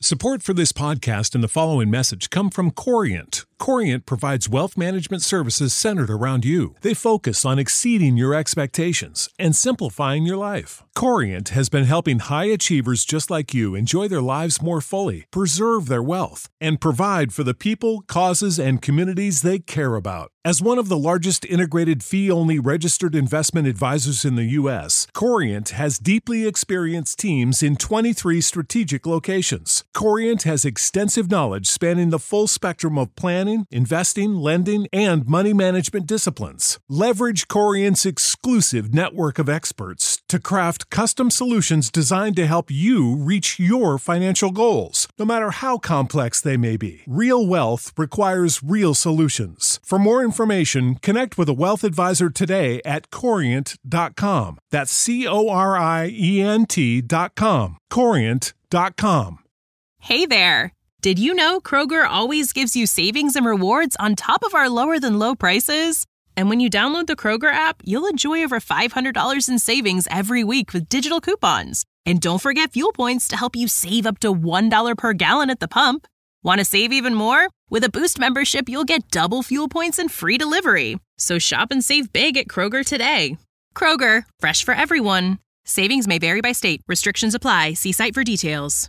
Support for this podcast and the following message come from Corient. Corient provides wealth management services centered around you. They focus on exceeding your expectations and simplifying your life. Corient has been helping high achievers just like you enjoy their lives more fully, preserve their wealth, and provide for the people, causes, and communities they care about. As one of the largest integrated fee-only registered investment advisors in the U.S., Corient has deeply experienced teams in 23 strategic locations. Corient has extensive knowledge spanning the full spectrum of planning, investing, lending, and money management disciplines. Leverage Corient's exclusive network of experts to craft custom solutions designed to help you reach your financial goals, no matter how complex they may be. Real wealth requires real solutions. For more information, connect with a wealth advisor today at Corient.com. That's Corient.com. Corient.com. Hey there! Did you know Kroger always gives you savings and rewards on top of our lower-than-low prices? And when you download the Kroger app, you'll enjoy over $500 in savings every week with digital coupons. And don't forget fuel points to help you save up to $1 per gallon at the pump. Want to save even more? With a Boost membership, you'll get double fuel points and free delivery. So shop and save big at Kroger today. Kroger, fresh for everyone. Savings may vary by state. Restrictions apply. See site for details.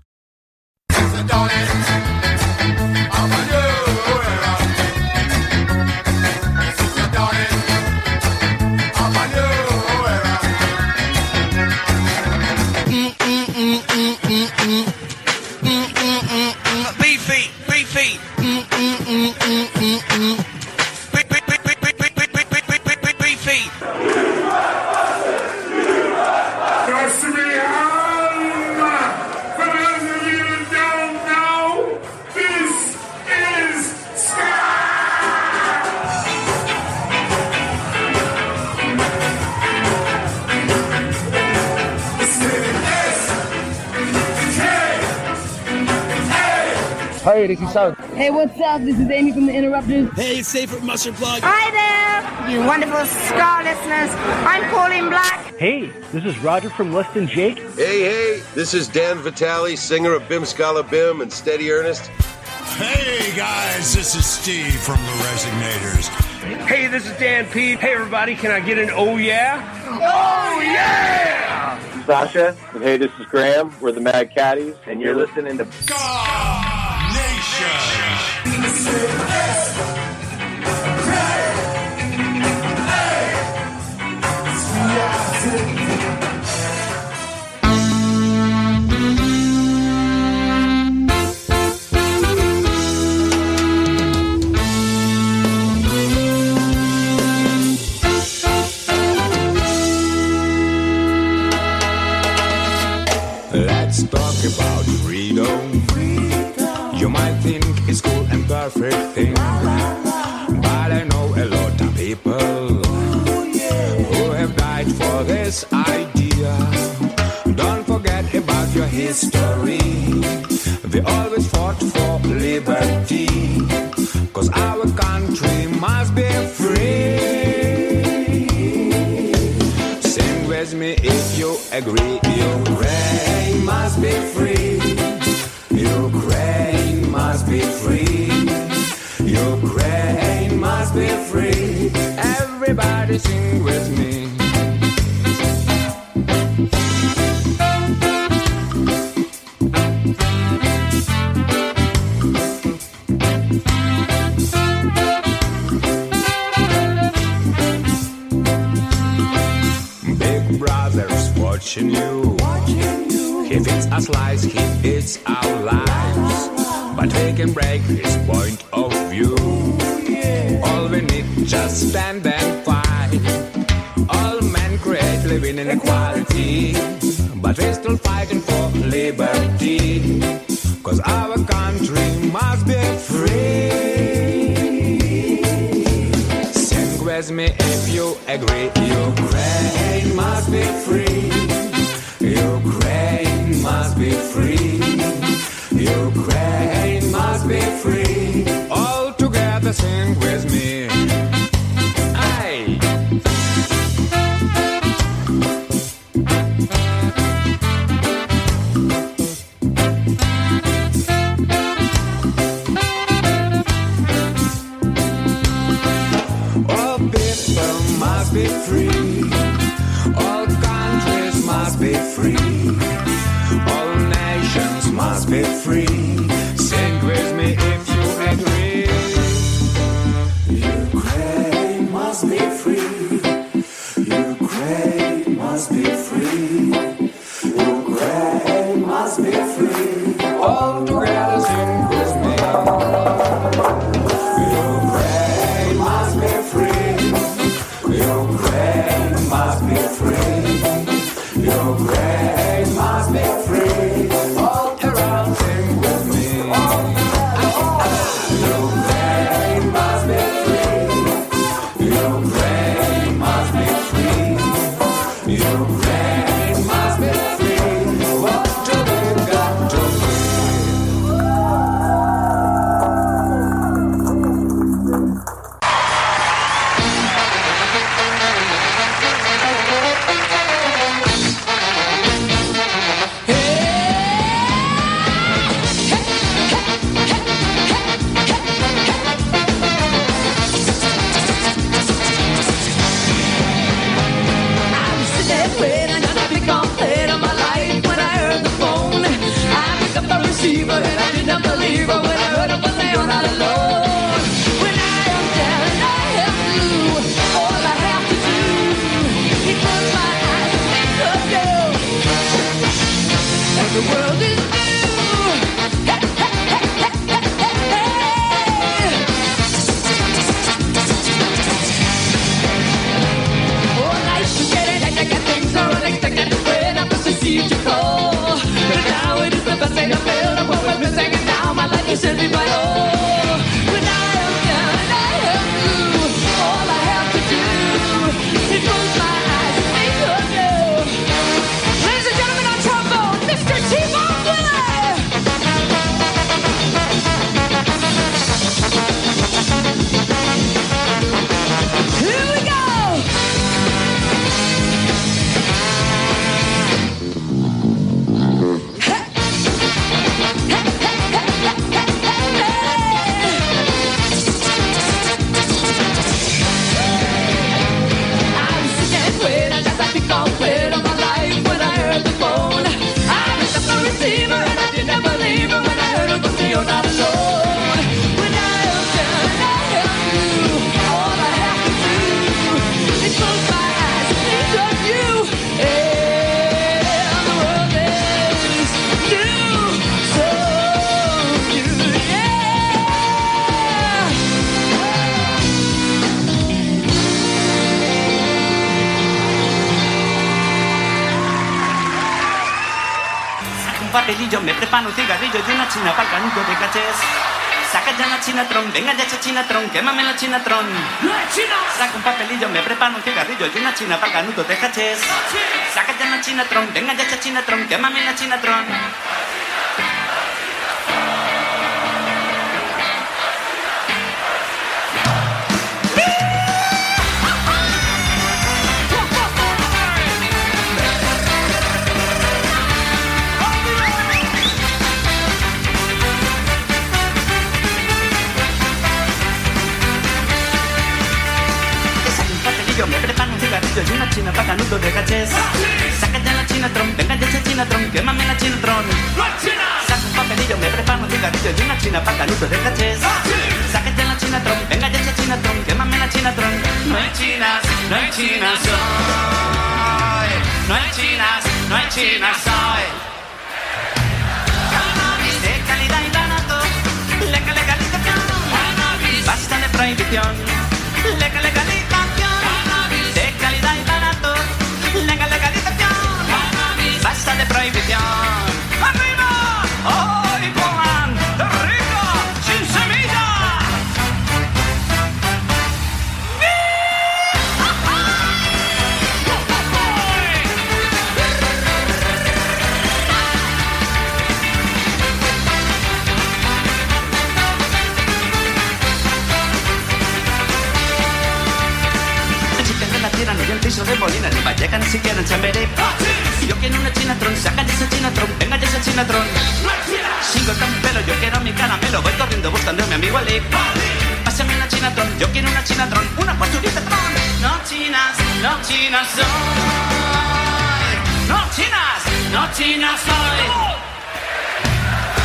Hey, this is Sam. Hey, what's up? This is Amy from The Interrupters. Hey, it's Dave from Mustard Plug. Hi there, you wonderful Star listeners. I'm Pauline Black. Hey, this is Roger from Less Than Jake. Hey, this is Dan Vitale, singer of Bim Scala Bim and Steady Ernest. Hey, guys, this is Steve from The Resignators. Hey, this is Dan P. Hey, everybody, can I get an oh yeah? Oh yeah! Sasha, and hey, this is Graham. We're the Mad Caddies, and you're listening to God Nation. Let's talk about freedom. You might think it's cool and perfect thing, but I know a lot of people who have died for this idea. Don't forget about your history. They always fought for liberty, 'cause our country must be free. Sing with me if you agree. Ukraine must be free. Ukraine must be free. Ukraine must be free. Everybody sing with me. Big Brother's watching you. He feeds us lies, he eats our lives, but we can break his point of view. All we need, just stand and fight. All men create living inequality, but we're still fighting for liberty, 'cause our country must be free. Sing with me if you agree. Ukraine must be free. Ukraine must be free. Ukraine must be free. All together sing with me. Aye. must be free. Sing with me if you agree. Ukraine must be free. Ukraine must be free. Ukraine must be free. All together sing with me. Ukraine must be free. Ukraine must be free. Ukraine must be free. All around sing with me. Ukraine must be free. Ukraine must be free. Ukraine must be free. What do we got to and I did not believe her when I heard her say you're not alone. When I am down and I have blue, all I have to do is close my eyes and think of you. And the world is new. Hey, hey, hey, hey, hey, hey. Oh, life's getting hectic, things are unexpected when I first received your call. But now it is the best thing I feel. Second now, my life is simply my own. When I am down and I am blue, all I have to do is close my eyes and think of you. Ladies and gentlemen, on trombone, Mr. T-Bone Willie. Here we go. You're not alone. When I am down and I am blue, all I have to do is close my eyes and think of you. And the world is new, so new, yeah. Saca un papelillo, me preparo un cigarrillo y una china para el canuto de cachés. Saca ya la chinatron, venga ya esa chinatron, quémame la chinatron. ¡No es china! Saca un papelillo, me preparo un cigarrillo y una china para el canuto de cachés. Saca ya la chinatron, venga ya esa chinatron, quémame la chinatron. Me preparo un cigarrillo y una china para canuto de cachés. Saca ya la chinatron, venga ya esa chinatron, quémame la chinatron. Saca un papelillo, me preparo un cigarrillo y una china para canuto de cachés. Saca ya la chinatron, venga ya esa chinatron, quémame la chinatron. No hay chinas, no hay chinas hoy. No hay chinas, no hay chinas hoy. Cannabis de calidad y barato, legalización. Basta de prohibición, legalización. De calidad y barato, legalización. Basta de prohibición. ¡Arriba! ¡Hoy coman rico, sin semilla! Y el piso de Molina ni Vallecas ni siquiera en Chamberí. Y yo quiero una chinatron, saca ya esa chinatron, venga ya esa chinatron. Sin cortar un pelo, yo quiero mi caramelo, voy corriendo buscando a mi amigo Ali. Pásame una chinatron, yo quiero una chinatron, una posturita tron. No chinas soy. No chinas soy.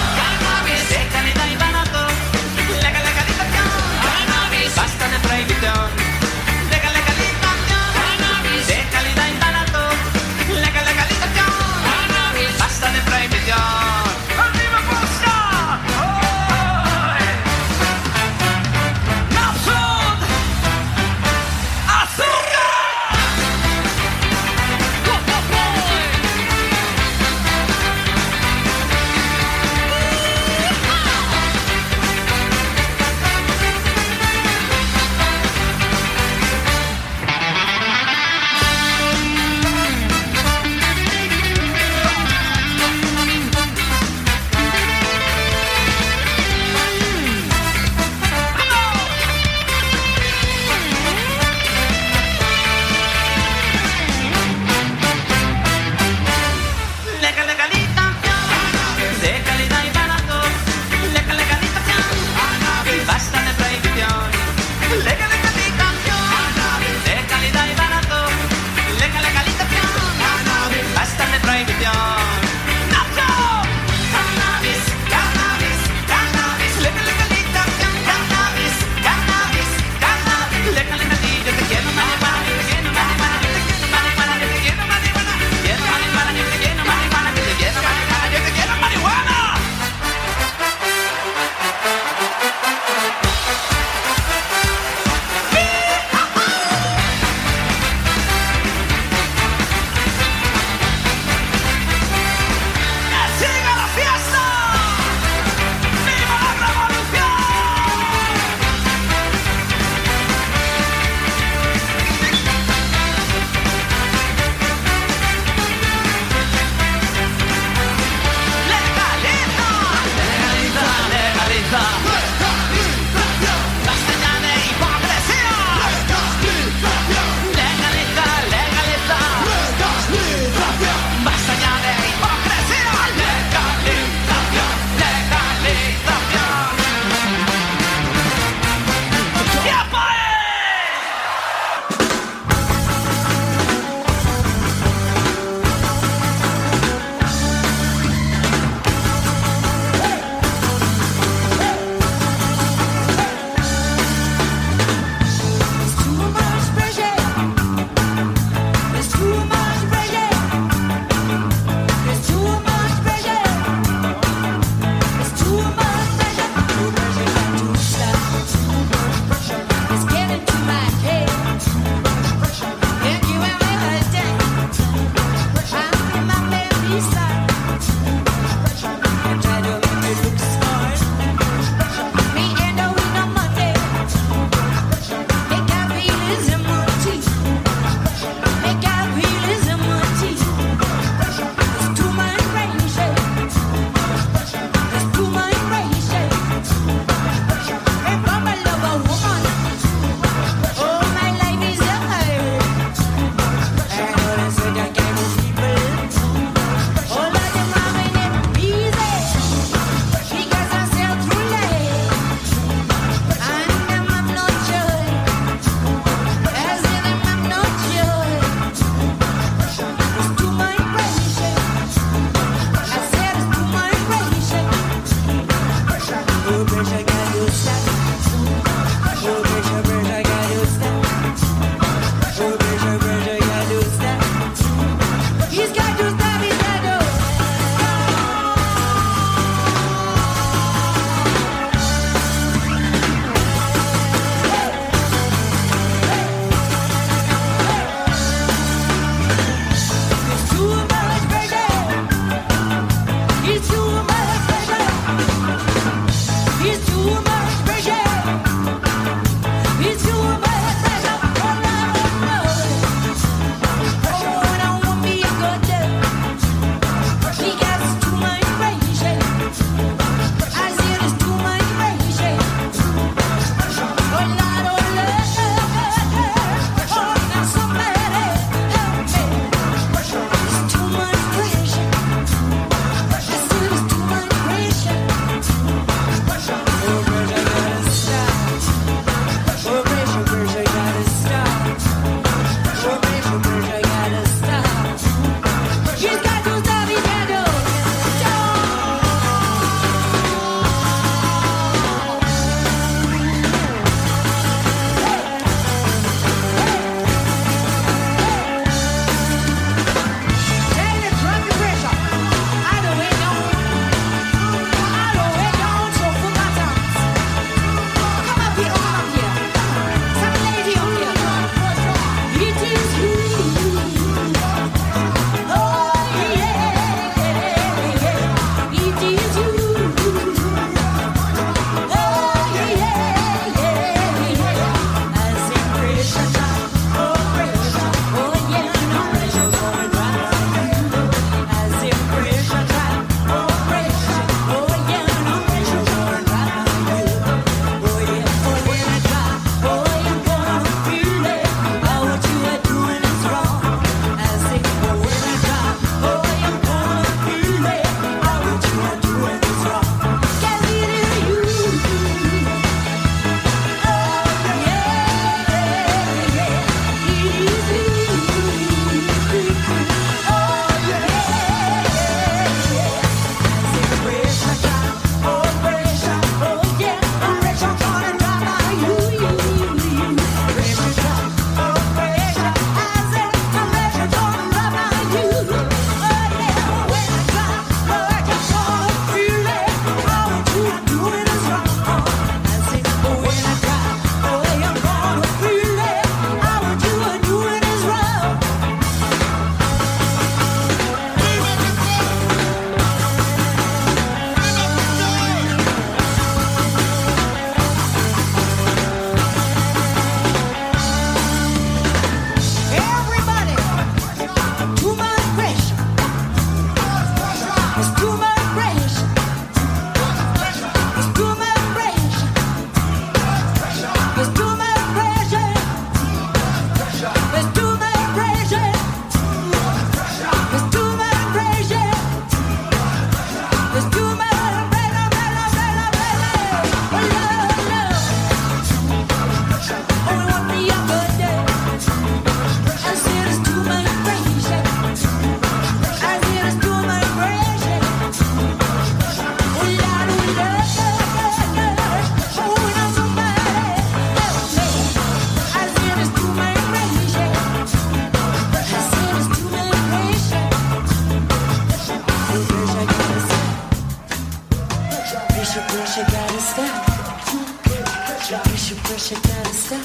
pressure gotta stop. Pressure gotta stop.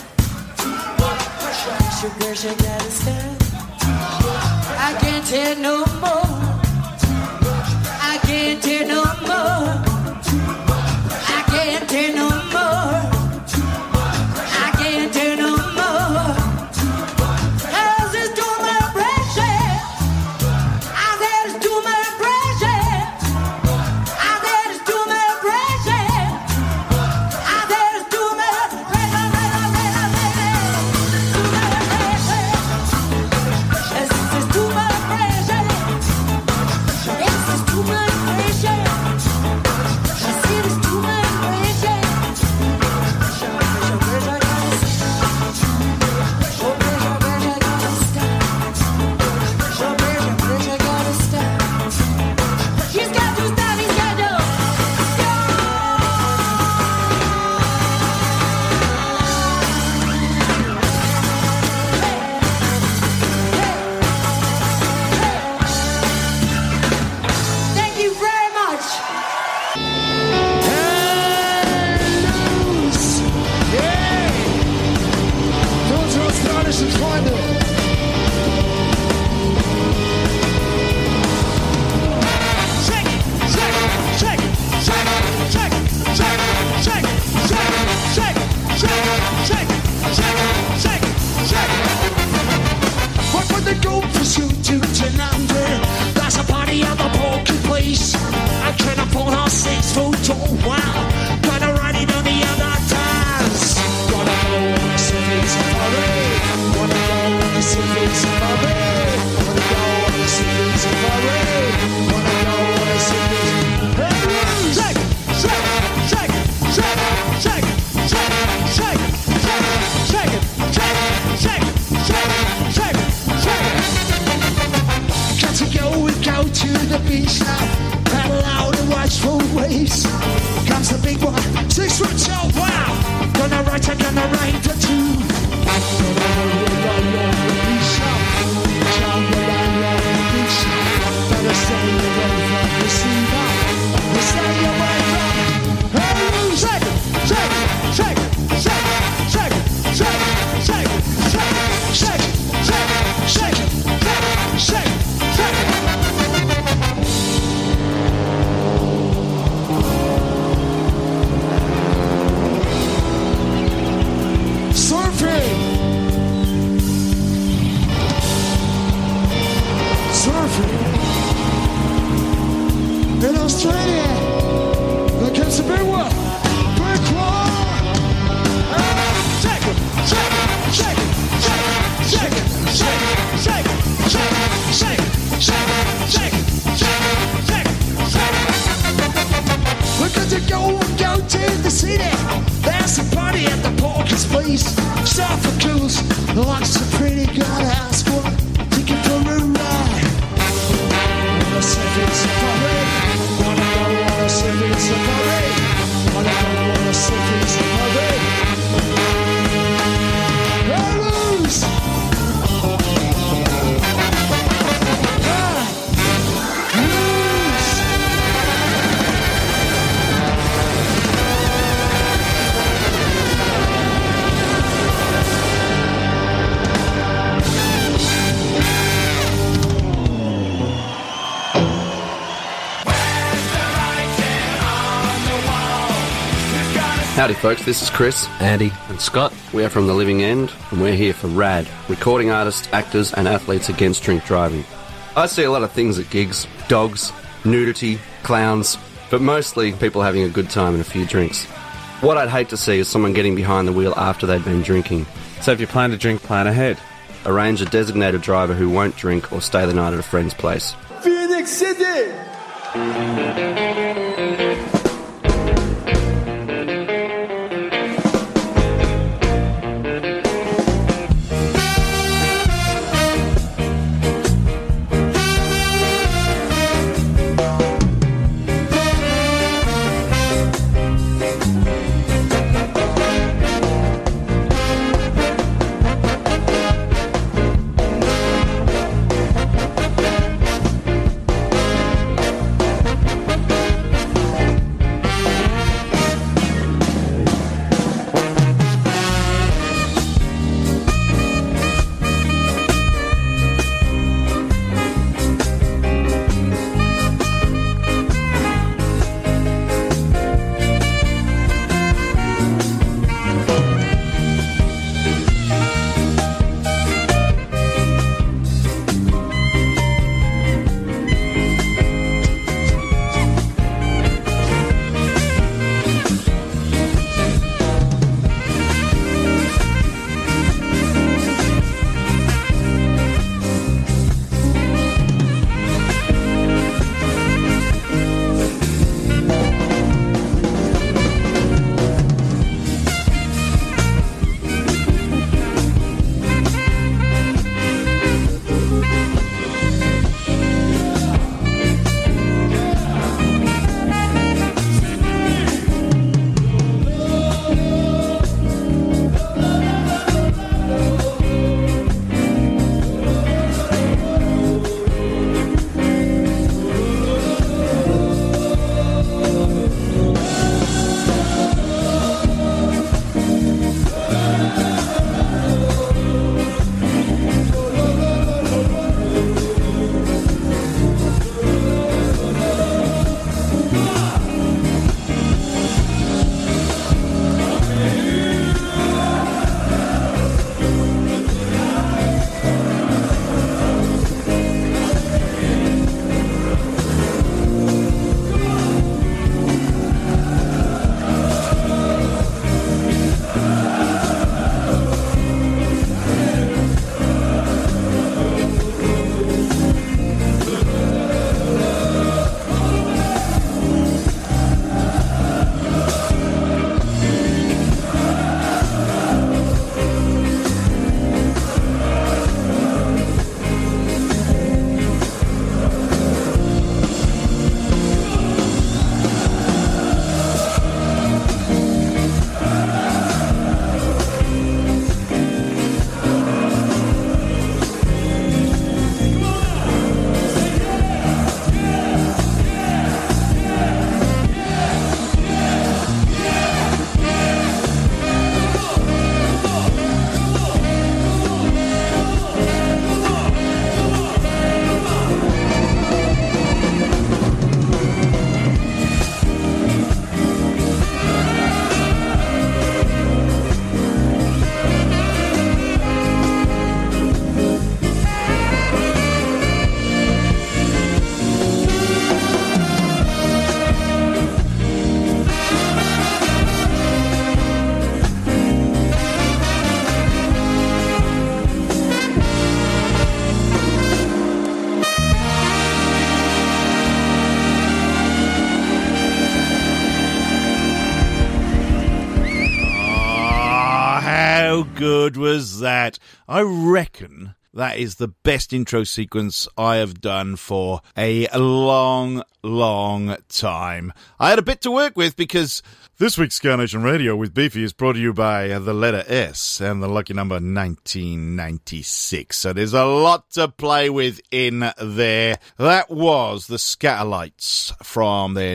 Pressure gotta stop. I can't take no more. I can't take no more. I can't take no more. I can't take no more. Cause it's too much pressure. I said it's too much pressure. I said it's too much pressure. I said it's too much pressure. It's too much pressure. It's too much pressure. I said it's too much pressure. Pressure gotta stop. Oh, pressure gotta stop. Oh, pressure gotta stop. He's got to stop. He's got to. Thank you very much. What would they go for shooting tonight? That's a party at the poker place. I can afford our 6 foot tall. Wow, gotta ride it on the other times. Wanna go on a civic safari. Wanna go on a civic safari. Wanna go on a civic safari. Wanna go on a civic safari. Shake, shake, shake, shake, shake, shake, shake, shake, shake, shake, shake, shake. Got to go to the beach now. Paddle out and watch full waves. Comes the big one, 6 foot tall. Wow, gonna ride the two. Gonna run on the beach now. Jump around on the beach now. Better stay away from the sea now. Stay away from. Hey, shake, shake, shake, shake, shake, shake, shake, shake, shake, shake, shake, shake, shake. Surfing in Australia. There comes a big one. Big one. Shake it, shake it, shake it, shake it, shake it, shake it, shake it, shake it, shake it, shake it, shake it, shake it, shake it. We're going to go to the city. There's a party at the Porky's place. Start for cools. Looks a pretty good ass one. Ticket for a ride. Wanna civic safari. Wanna go on a civic safari. Wanna go on a civic safari. Lose. Howdy folks, this is Chris, Andy and Scott. We are from The Living End and we're here for RAD, recording artists, actors and athletes against drink driving. I see a lot of things at gigs, dogs, nudity, clowns, but mostly people having a good time and a few drinks. What I'd hate to see is someone getting behind the wheel after they've been drinking. So if you plan to drink, plan ahead. Arrange a designated driver who won't drink or stay the night at a friend's place. Phoenix City! good was that? I reckon that is the best intro sequence I have done for a long, long time. I had a bit to work with because this week's Ska Nation Radio with Beefy is brought to you by the letter S and the lucky number 1996. So there's a lot to play with in there. That was the Skatalites from their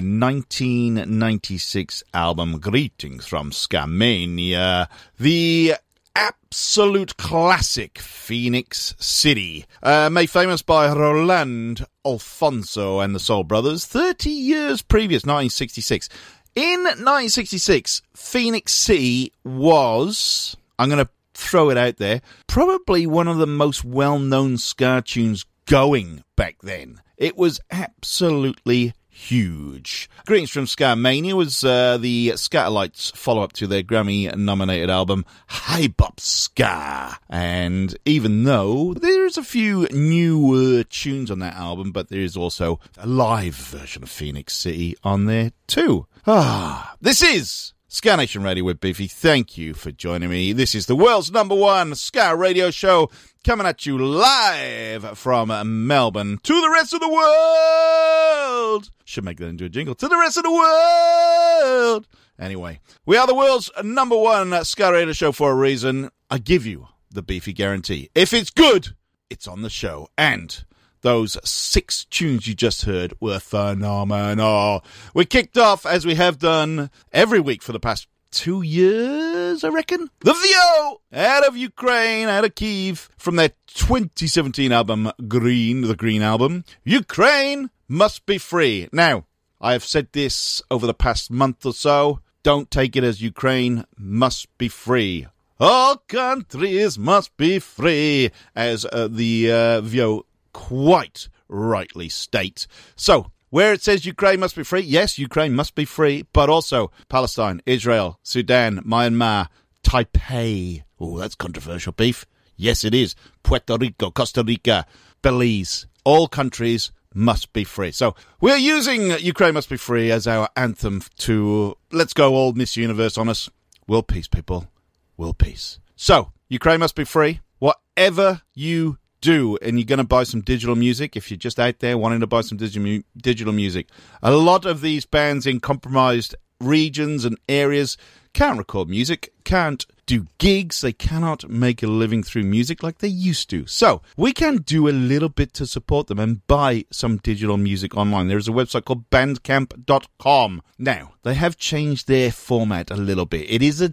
1996 album Greetings from Skamania. The absolute classic Phoenix City, made famous by Roland Alfonso and the Soul Brothers 30 years previous, 1966. In 1966, Phoenix City was, I'm going to throw it out there, probably one of the most well-known ska tunes going back then. It was absolutely huge. Greetings from Skamania was the Skatalites' follow-up to their Grammy-nominated album High Bop Ska. And even though there's a few newer tunes on that album, but there is also a live version of Phoenix City on there too. This is Ska Nation Radio with Beefy. Thank you for joining me. This is the world's #1 ska radio show coming at you live from Melbourne to the rest of the world. Should make that into a jingle. To the rest of the world. Anyway, we are the world's #1 ska radio show for a reason. I give you the Beefy guarantee. If it's good, it's on the show. And those 6 tunes you just heard were phenomenal. We kicked off, as we have done every week for the past 2 years, I reckon. The VO out of Ukraine, out of Kyiv, from their 2017 album Green, the Green Album. Ukraine must be free. Now, I have said this over the past month or so. Don't take it as Ukraine must be free. All countries must be free, as the VO quite rightly state. So, where it says Ukraine must be free, yes, Ukraine must be free, but also Palestine, Israel, Sudan, Myanmar, Taipei. Oh, that's controversial, Beef. Yes, it is. Puerto Rico, Costa Rica, Belize. All countries must be free. So, we're using Ukraine must be free as our anthem to, let's go all Miss Universe on us. World peace, people. World peace. So, Ukraine must be free. Whatever you do, and you're going to buy some digital music, if you're just out there wanting to buy some digital music, a lot of these bands in compromised regions and areas can't record music, can't do gigs, they cannot make a living through music like they used to. So we can do a little bit to support them and buy some digital music online. There's a website called bandcamp.com. Now, they have changed their format a little bit. It is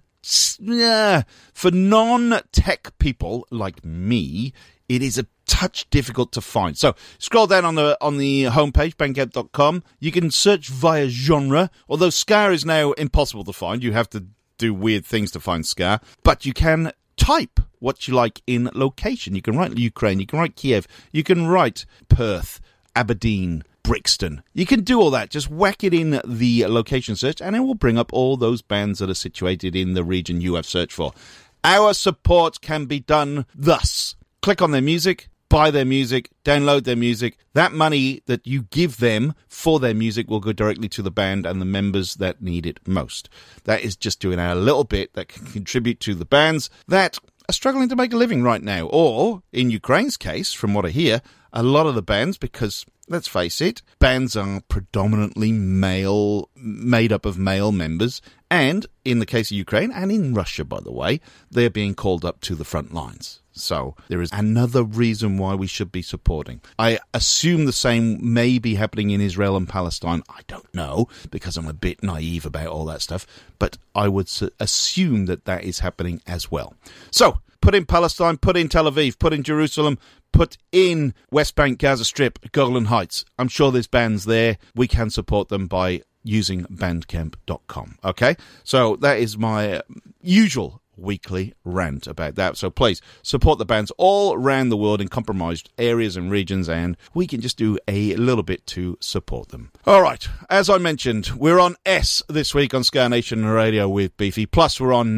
for non-tech people like me, it is a touch difficult to find. So scroll down on the homepage, bandcamp.com. You can search via genre, although ska is now impossible to find. You have to do weird things to find ska. But you can type what you like in location. You can write Ukraine, you can write Kiev, you can write Perth, Aberdeen, Brixton. You can do all that. Just whack it in the location search and it will bring up all those bands that are situated in the region you have searched for. Our support can be done thus. Click on their music, buy their music, download their music. That money that you give them for their music will go directly to the band and the members that need it most. That is just doing our little bit that can contribute to the bands that are struggling to make a living right now. Or, in Ukraine's case, from what I hear, a lot of the bands, because let's face it, bands are predominantly male, made up of male members, and in the case of Ukraine, and in Russia, by the way, they're being called up to the front lines. So there is another reason why we should be supporting. I assume the same may be happening in Israel and Palestine. I don't know, because I'm a bit naive about all that stuff, but I would assume that that is happening as well. So, put in Palestine, put in Tel Aviv, put in Jerusalem, put in West Bank, Gaza Strip, Golan Heights. I'm sure there's bands there. We can support them by using bandcamp.com. Okay? So that is my usual weekly rant about that. So please support the bands all around the world in compromised areas and regions, and we can just do a little bit to support them. All right, as I mentioned, we're on S this week on Ska Nation Radio with Beefy, plus we're on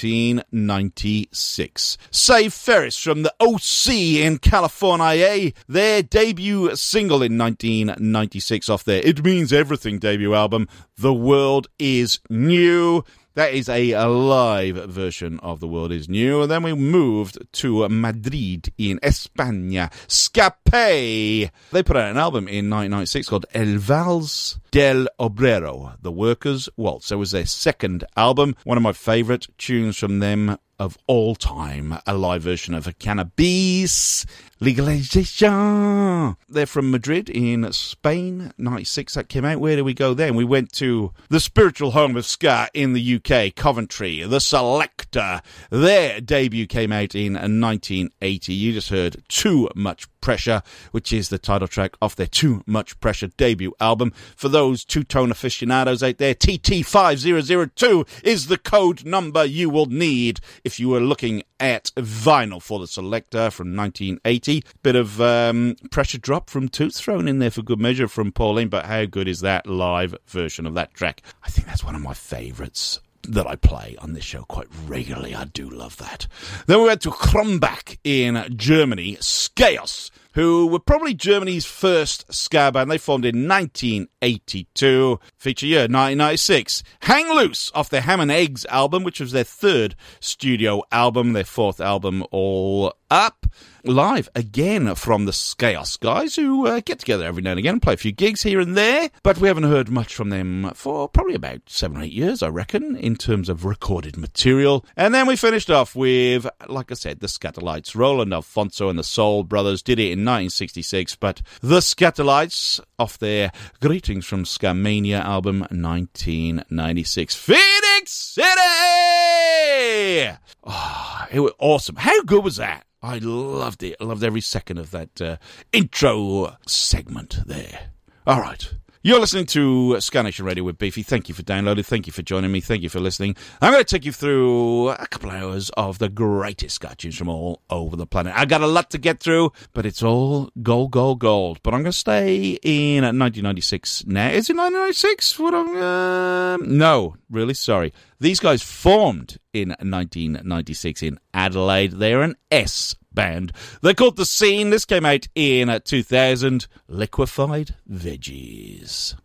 1996. Save Ferris from the OC in California, their debut single in 1996 off their It Means Everything debut album, The World Is New. That is a live version of The World Is New. And then we moved to Madrid in España. Scape! They put out an album in 1996 called El Vals del Obrero, The Workers' Waltz. That was their second album. One of my favourite tunes from them of all time, a live version of a Cannabis Legalization. They're from Madrid in Spain, 96 that came out. Where did we go then? We went to the spiritual home of ska in the UK, Coventry, The Selector. Their debut came out in 1980. You just heard Too Much Pressure, which is the title track off their Too Much Pressure debut album. For those two-tone aficionados out there, TT5002 is the code number you will need if you were looking at vinyl for The Selector from 1980. Bit of pressure drop from Tooth thrown in there for good measure from Pauline, but how good is that live version of that track? I think that's one of my favourites that I play on this show quite regularly. I do love that. Then we went to Krumbach in Germany, Chaos, who were probably Germany's first ska band. They formed in 1982. Feature year, 1996. Hang Loose off their Ham and Eggs album, which was their third studio album, their fourth album all up. Live again from the Chaos guys, who get together every now and again and play a few gigs here and there. But we haven't heard much from them for probably about 7 or 8 years, I reckon, in terms of recorded material. And then we finished off with, like I said, the Scatolites. Roland Alfonso and the Soul Brothers did it in 1966, but the Scatolites off their Greetings from Scamania album 1996. Phoenix City! Oh, it was awesome. How good was that? I loved it. I loved every second of that intro segment there. All right. You're listening to Ska Nation Radio with Beefy. Thank you for downloading. Thank you for joining me. Thank you for listening. I'm going to take you through a couple of hours of the greatest ska tunes from all over the planet. I got a lot to get through, but it's all gold, gold, gold. But I'm going to stay in 1996 now. Is it 1996? No, really sorry. These guys formed in 1996 in Adelaide. They're an S band. They're called The Scene. This came out in 2000. Liquefied Veggies.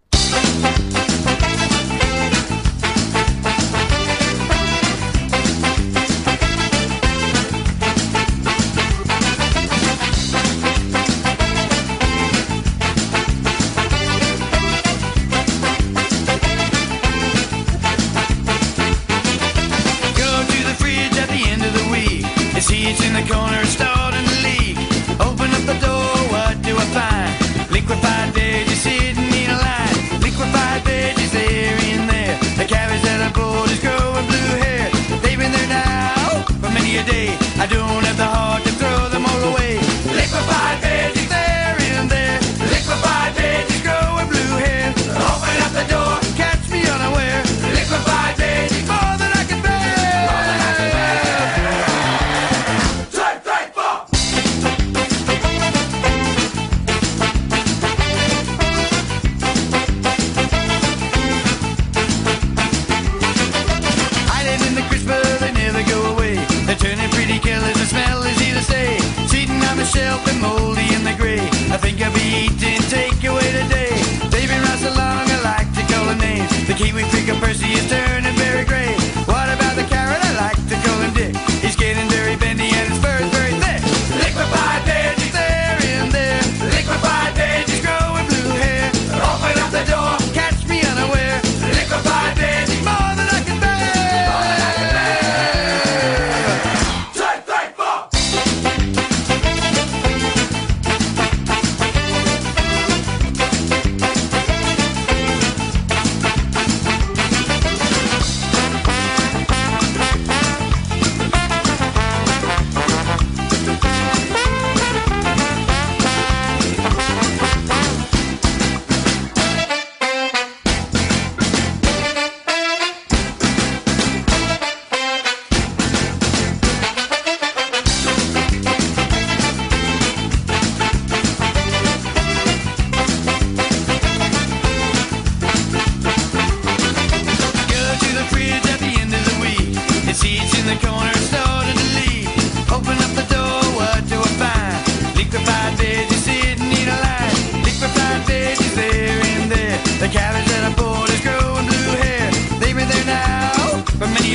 Seeds in the corner starting to leak. Open up the door, what do I find? Liquefied veggies sitting in a line. Liquefied veggies there in there.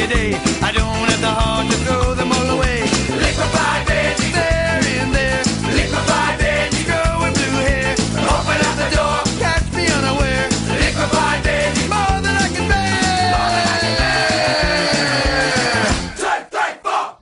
rainy day. I don't have the heart to throw them all away. Liquefied veggies, there in there. Liquefied veggies, growing blue hair. Open up the door, catch me unaware. Liquefied veggies, more than I can bear. More than I can bear. 2, 3, 4.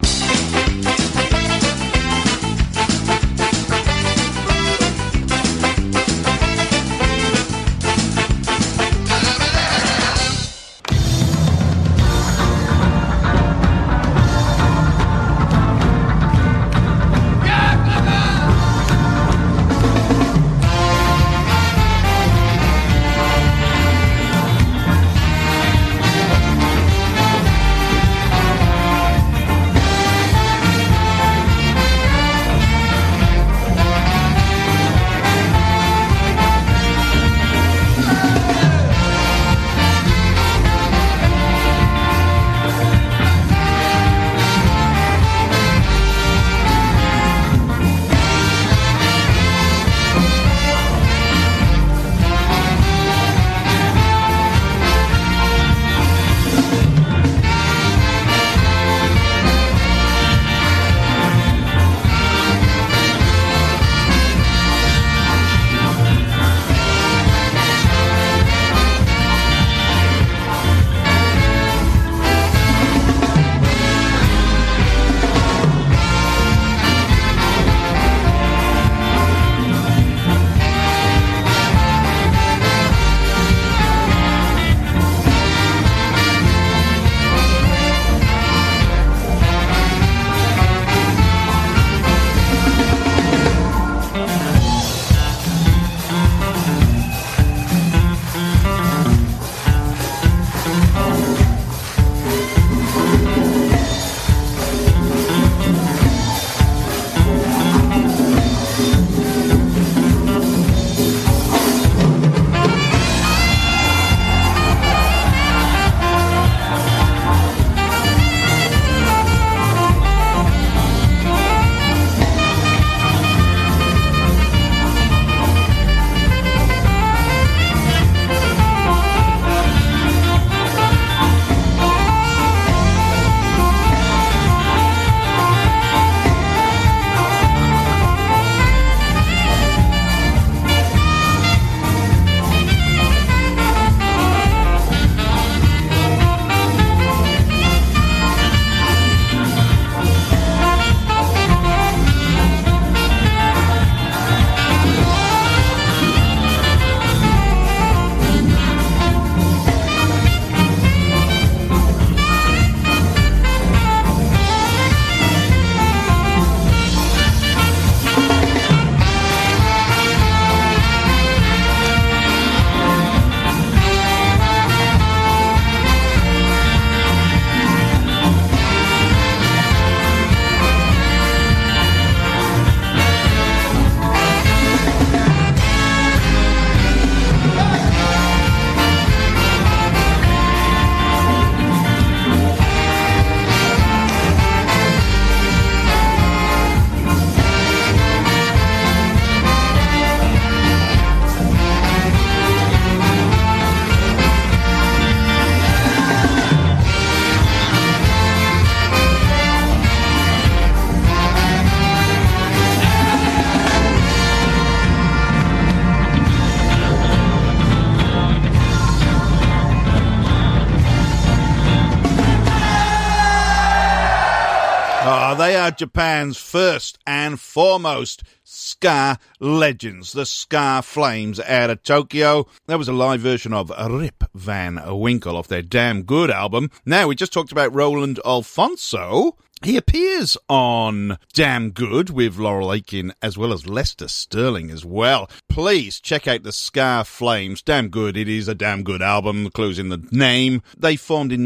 They are Japan's first and foremost ska legends, the Ska Flames out of Tokyo. That was a live version of Rip Van Winkle off their Damn Good album. Now, we just talked about Roland Alphonso. He appears on Damn Good with Laurel Aitken as well as Lester Sterling as well. Please check out the Ska Flames. Damn Good. It is a damn good album. The clue's in the name. They formed in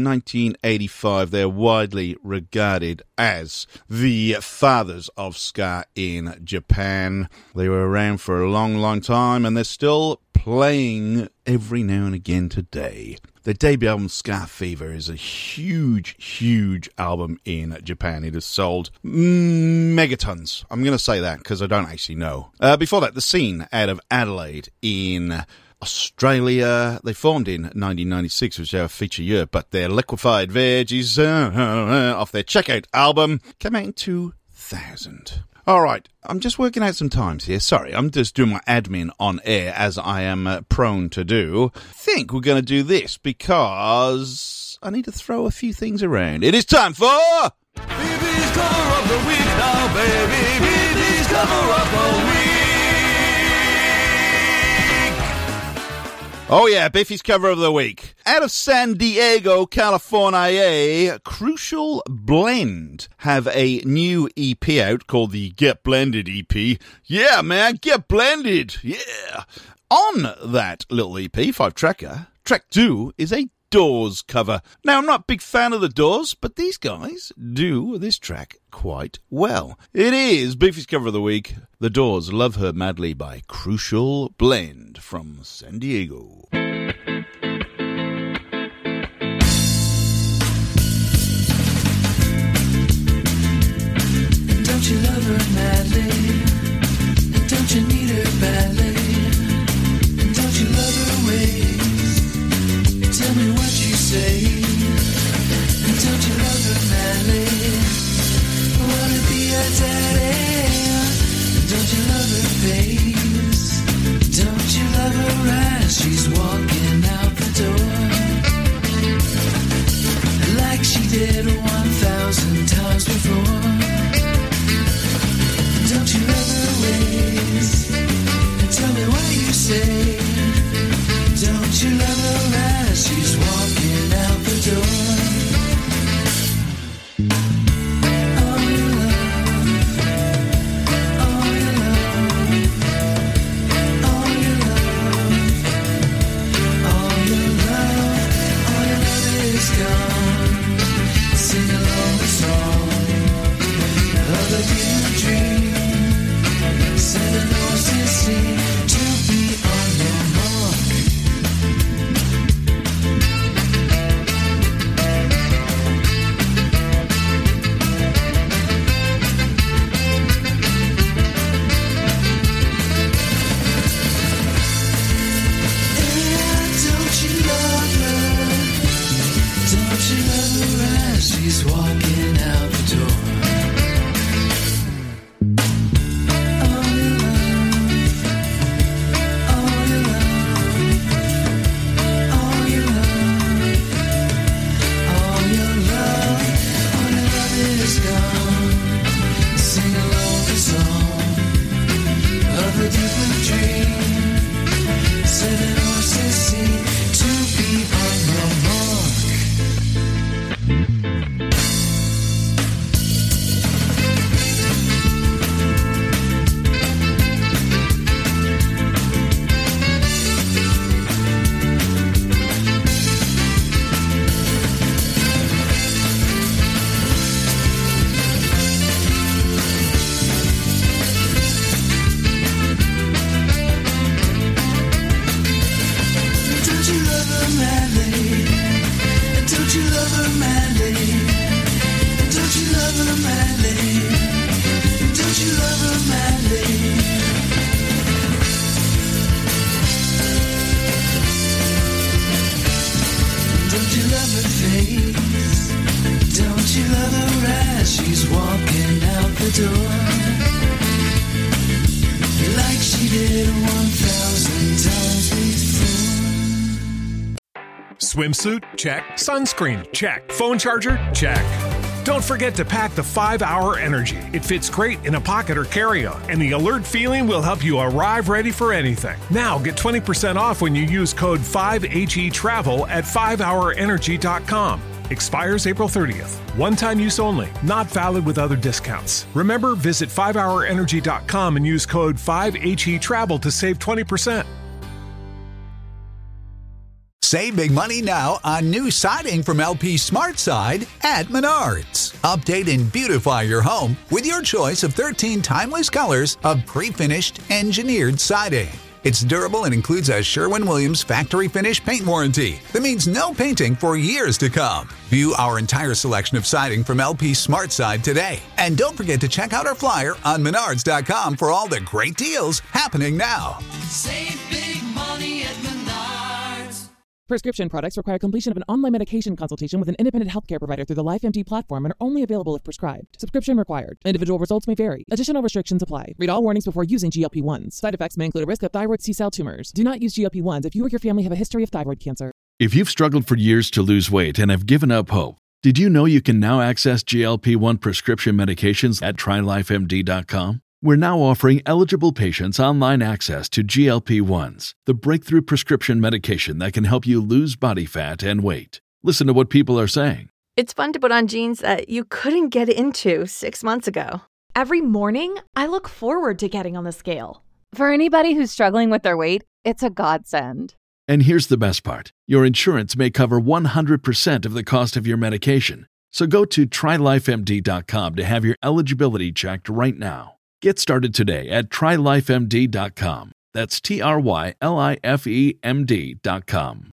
1985. They're widely regarded as the fathers of ska in Japan. They were around for a long, long time and they're still playing every now and again today. Their debut album, Ska Fever, is a huge, huge album in Japan. It has sold megatons. I'm going to say that because I don't actually know. Before that, The Scene out of Adelaide in Australia. They formed in 1996, which is our feature year, but their Liquefied Veggies off their Checkout album came out in 2000. All right, I'm just working out some times here. Sorry, I'm just doing my admin on air, as I am prone to do. I think we're going to do this because I need to throw a few things around. It is time for... BB's cover of the week now, baby. BB's cover of the week. Oh yeah, Biffy's cover of the week. Out of San Diego, California, Crucial Blend have a new EP out called the Get Blended EP. Yeah, man, get blended. Yeah. On that little EP, 5-tracker, track 2 is a Doors cover. Now, I'm not a big fan of the Doors, but these guys do this track quite well. It is Beefy's cover of the week, The Doors' Love Her Madly by Crucial Blend from San Diego. Don't you love her madly? And don't you need her badly? And don't you love her ways? Tell me what you say. And don't you love her madly? Wanna be a daddy? And don't you love her face? Don't you love her eyes? She's walking out the door like she did 1,000 times before. Don't you love her ways? And tell me what you say. Don't you love her as she's walking out the door? All your love, all your love, all your love, all your love, all your love is gone. Sing along the song of a deep dream. 7 horses seem to be on your mark. She's walking out the door. All your love, all your love, all your love, all your love, all your love is gone. Sing along the song of a different dream. 7 horses seem to be on your mark. Swimsuit? Check. Sunscreen? Check. Phone charger? Check. Don't forget to pack the 5-Hour Energy. It fits great in a pocket or carry-on, and the alert feeling will help you arrive ready for anything. Now get 20% off when you use code 5HETRAVEL at 5hourenergy.com. Expires April 30th. One-time use only. Not valid with other discounts. Remember, visit 5hourenergy.com and use code 5HETRAVEL to save 20%. Save big money now on new siding from LP SmartSide at Menards. Update and beautify your home with your choice of 13 timeless colors of pre-finished engineered siding. It's durable and includes a Sherwin-Williams factory finish paint warranty that means no painting for years to come. View our entire selection of siding from LP SmartSide today. And don't forget to check out our flyer on Menards.com for all the great deals happening now. Save big money at Menards. Prescription products require completion of an online medication consultation with an independent healthcare provider through the LifeMD platform and are only available if prescribed. Subscription required. Individual results may vary. Additional restrictions apply. Read all warnings before using GLP-1s. Side effects may include a risk of thyroid C-cell tumors. Do not use GLP-1s if you or your family have a history of thyroid cancer. If you've struggled for years to lose weight and have given up hope, did you know you can now access GLP-1 prescription medications at TryLifeMD.com? We're now offering eligible patients online access to GLP-1s, the breakthrough prescription medication that can help you lose body fat and weight. Listen to what people are saying. It's fun to put on jeans that you couldn't get into 6 months ago. Every morning, I look forward to getting on the scale. For anybody who's struggling with their weight, it's a godsend. And here's the best part. Your insurance may cover 100% of the cost of your medication. So go to TryLifeMD.com to have your eligibility checked right now. Get started today at TryLifeMD.com. That's TryLifeMD.com.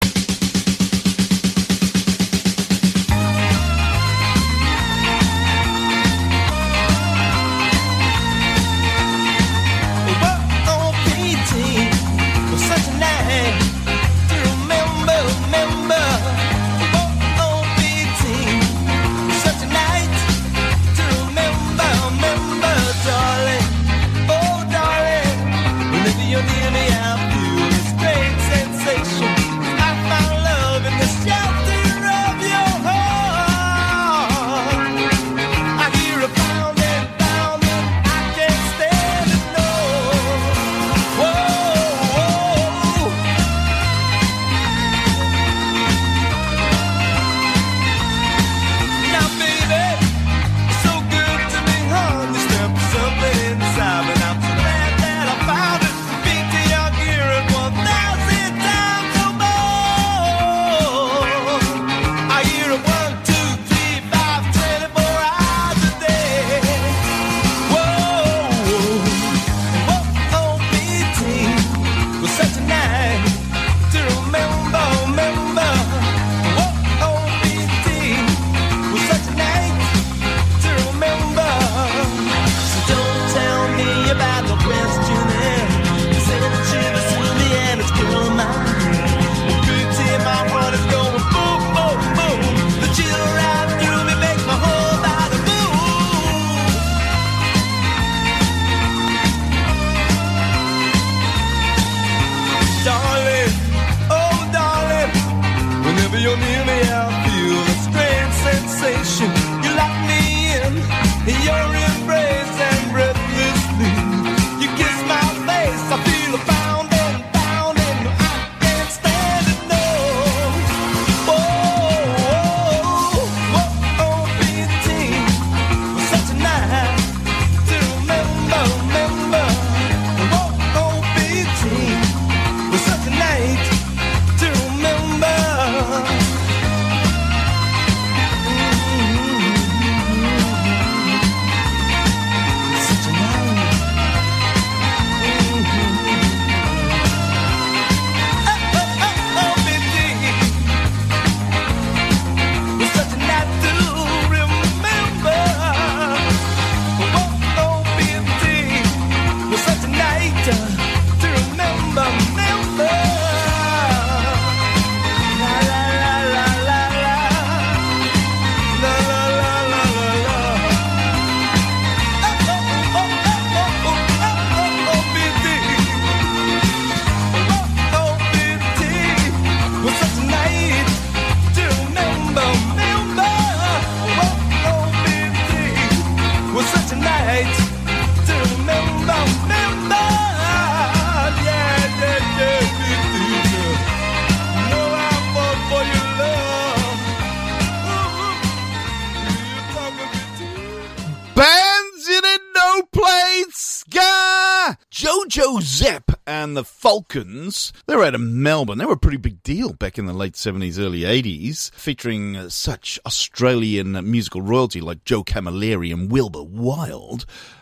JoJo Zepp and the Falcons, they were out of Melbourne. They were a pretty big deal back in the late 70s, early 80s, featuring such Australian musical royalty like Joe Camilleri and Wilbur Wilde.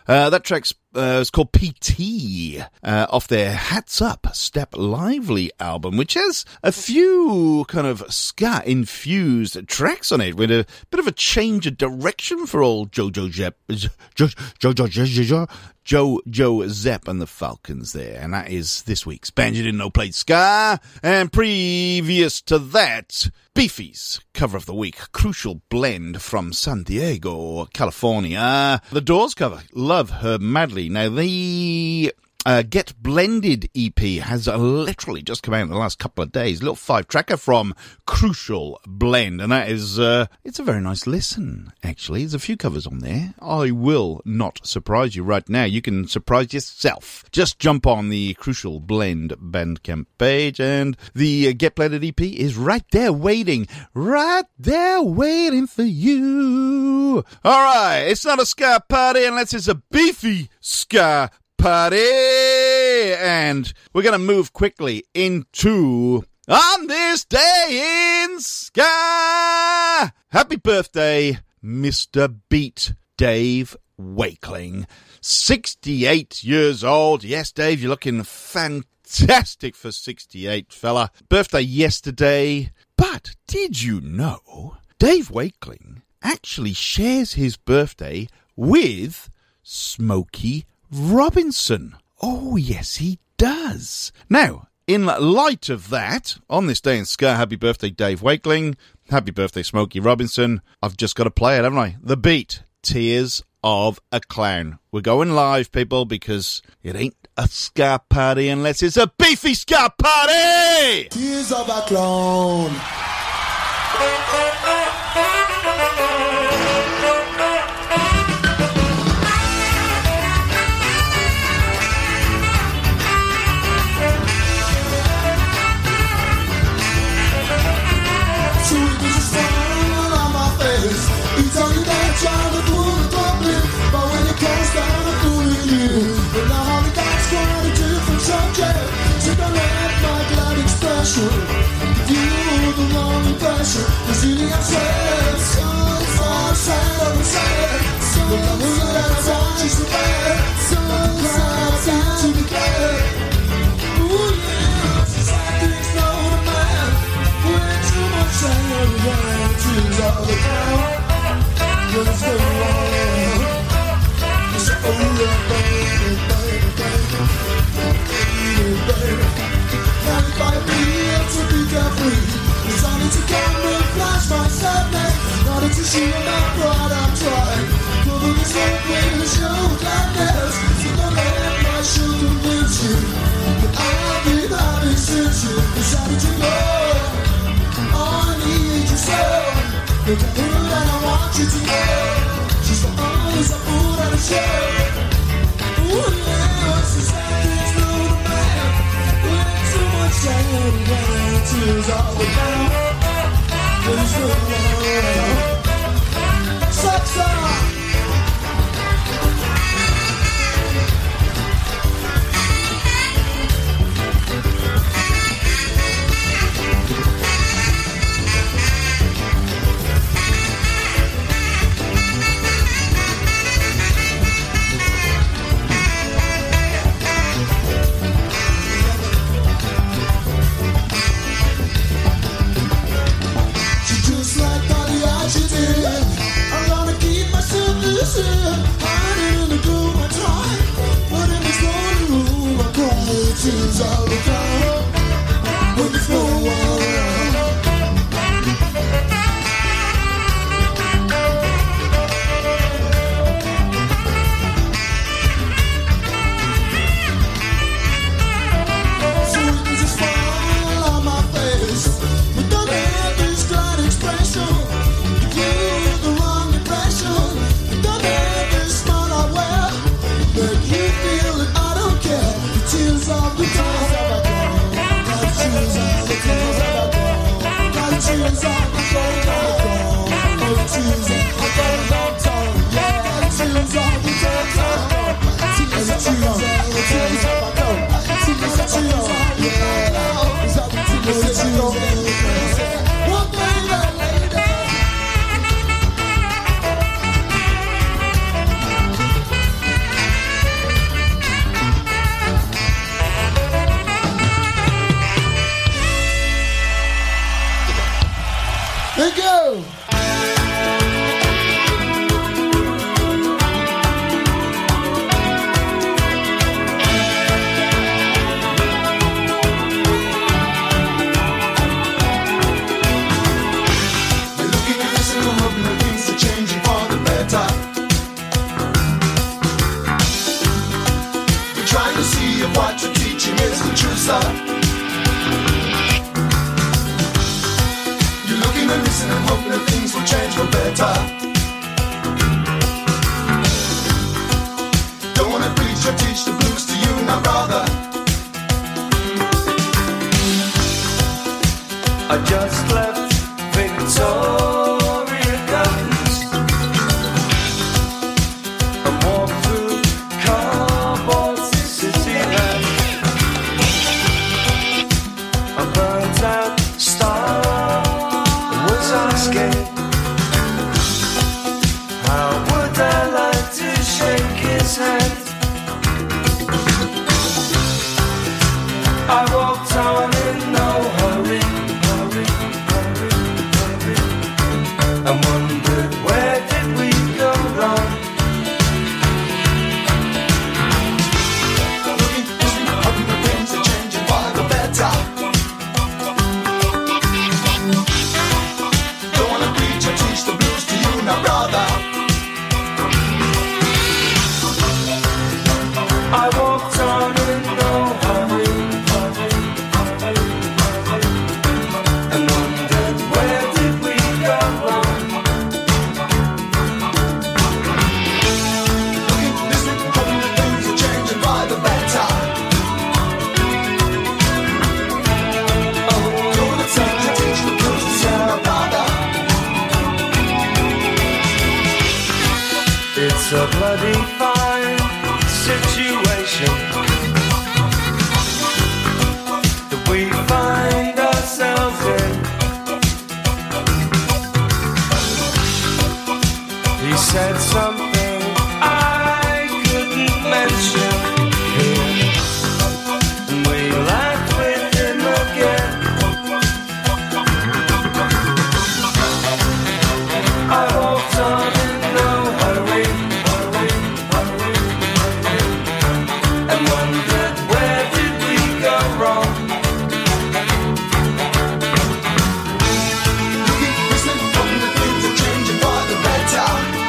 That track's it's called PT, off their Hats Up, Step Lively album, which has a few kind of ska-infused tracks on it, with a bit of a change of direction for old Jojo Zepp and the Falcons there. And that is this week's Band You Didn't Know Played Ska. And previous to that, Beefy's cover of the week, Crucial Blend from San Diego, California. The Doors cover, love her madly. Now, the Get Blended EP has literally just come out in the last couple of days. A little 5-tracker from Crucial Blend, and that is, it's a very nice listen, actually. There's a few covers on there. I will not surprise you right now. You can surprise yourself. Just jump on the Crucial Blend Bandcamp page, and the Get Blended EP is right there waiting for you. All right, it's not a ska party unless it's a beefy ska party, and we're going to move quickly into On This Day in Ska. Happy birthday, Mr. Beat Dave Wakeling. 68 years old. Yes, Dave, you're looking fantastic for 68, fella. Birthday yesterday. But did you know Dave Wakeling actually shares his birthday with Smokey Robinson? Oh, yes, he does. Now, in light of that, on this day in ska, happy birthday, Dave Wakeling. Happy birthday, Smokey Robinson. I've just got to play it, haven't I? The Beat, Tears of a Clown. We're going live, people, because it ain't a ska party unless it's a beefy ska party! Tears of a Clown. Trying to pull the public, but when it comes down to fooling you, but now how the guy's quite a different subject. So don't let my glad expression give you the wrong impression. Cause really I'm sad, so sad, I'm sad. So sad, I watch the bad, so sad, to be glad. Ooh yeah, sad things know the man. Way too much anger, tears of the clown. Let's go on. It's a baby, baby. Now if I be able to be carefree, it's only to camouflage my sadness, not to shield my pride. I'm trying. Proving this whole way to show gladness. So don't let my shoe convince you that I've been having since you decided to go. I need your soul. Look at her and I want you to know she's the honest I put on the show. Ooh yeah, she's acting through the man. Way too much anger, tears all the down. There's no one. Sucks up. Just like better. You're looking and listening and hoping that things will change for better. Don't wanna preach or teach the blues to you, now brother. I just left Victoria Gardens and walked through cardboard city land. A burnt out star was asking, how would I like to shake his hand? I walked on in no hurry, and wondered where did we go wrong. Looking, listening, hoping that things are changing for the better. Don't wanna preach or teach the blues to you, now brother. I walked on in no hurry, and wondered where did we go wrong. Looking, listening, hoping that things are changing by the better. Oh, don't wanna teach or teach the blues to you, now brother. It's a bloody fine situation that we find ourselves in. He said something I couldn't mention here, and we laughed with him again. I walked on in no hurry, and wondered where did we go wrong. Looking, listening, hoping that things are changing for the better.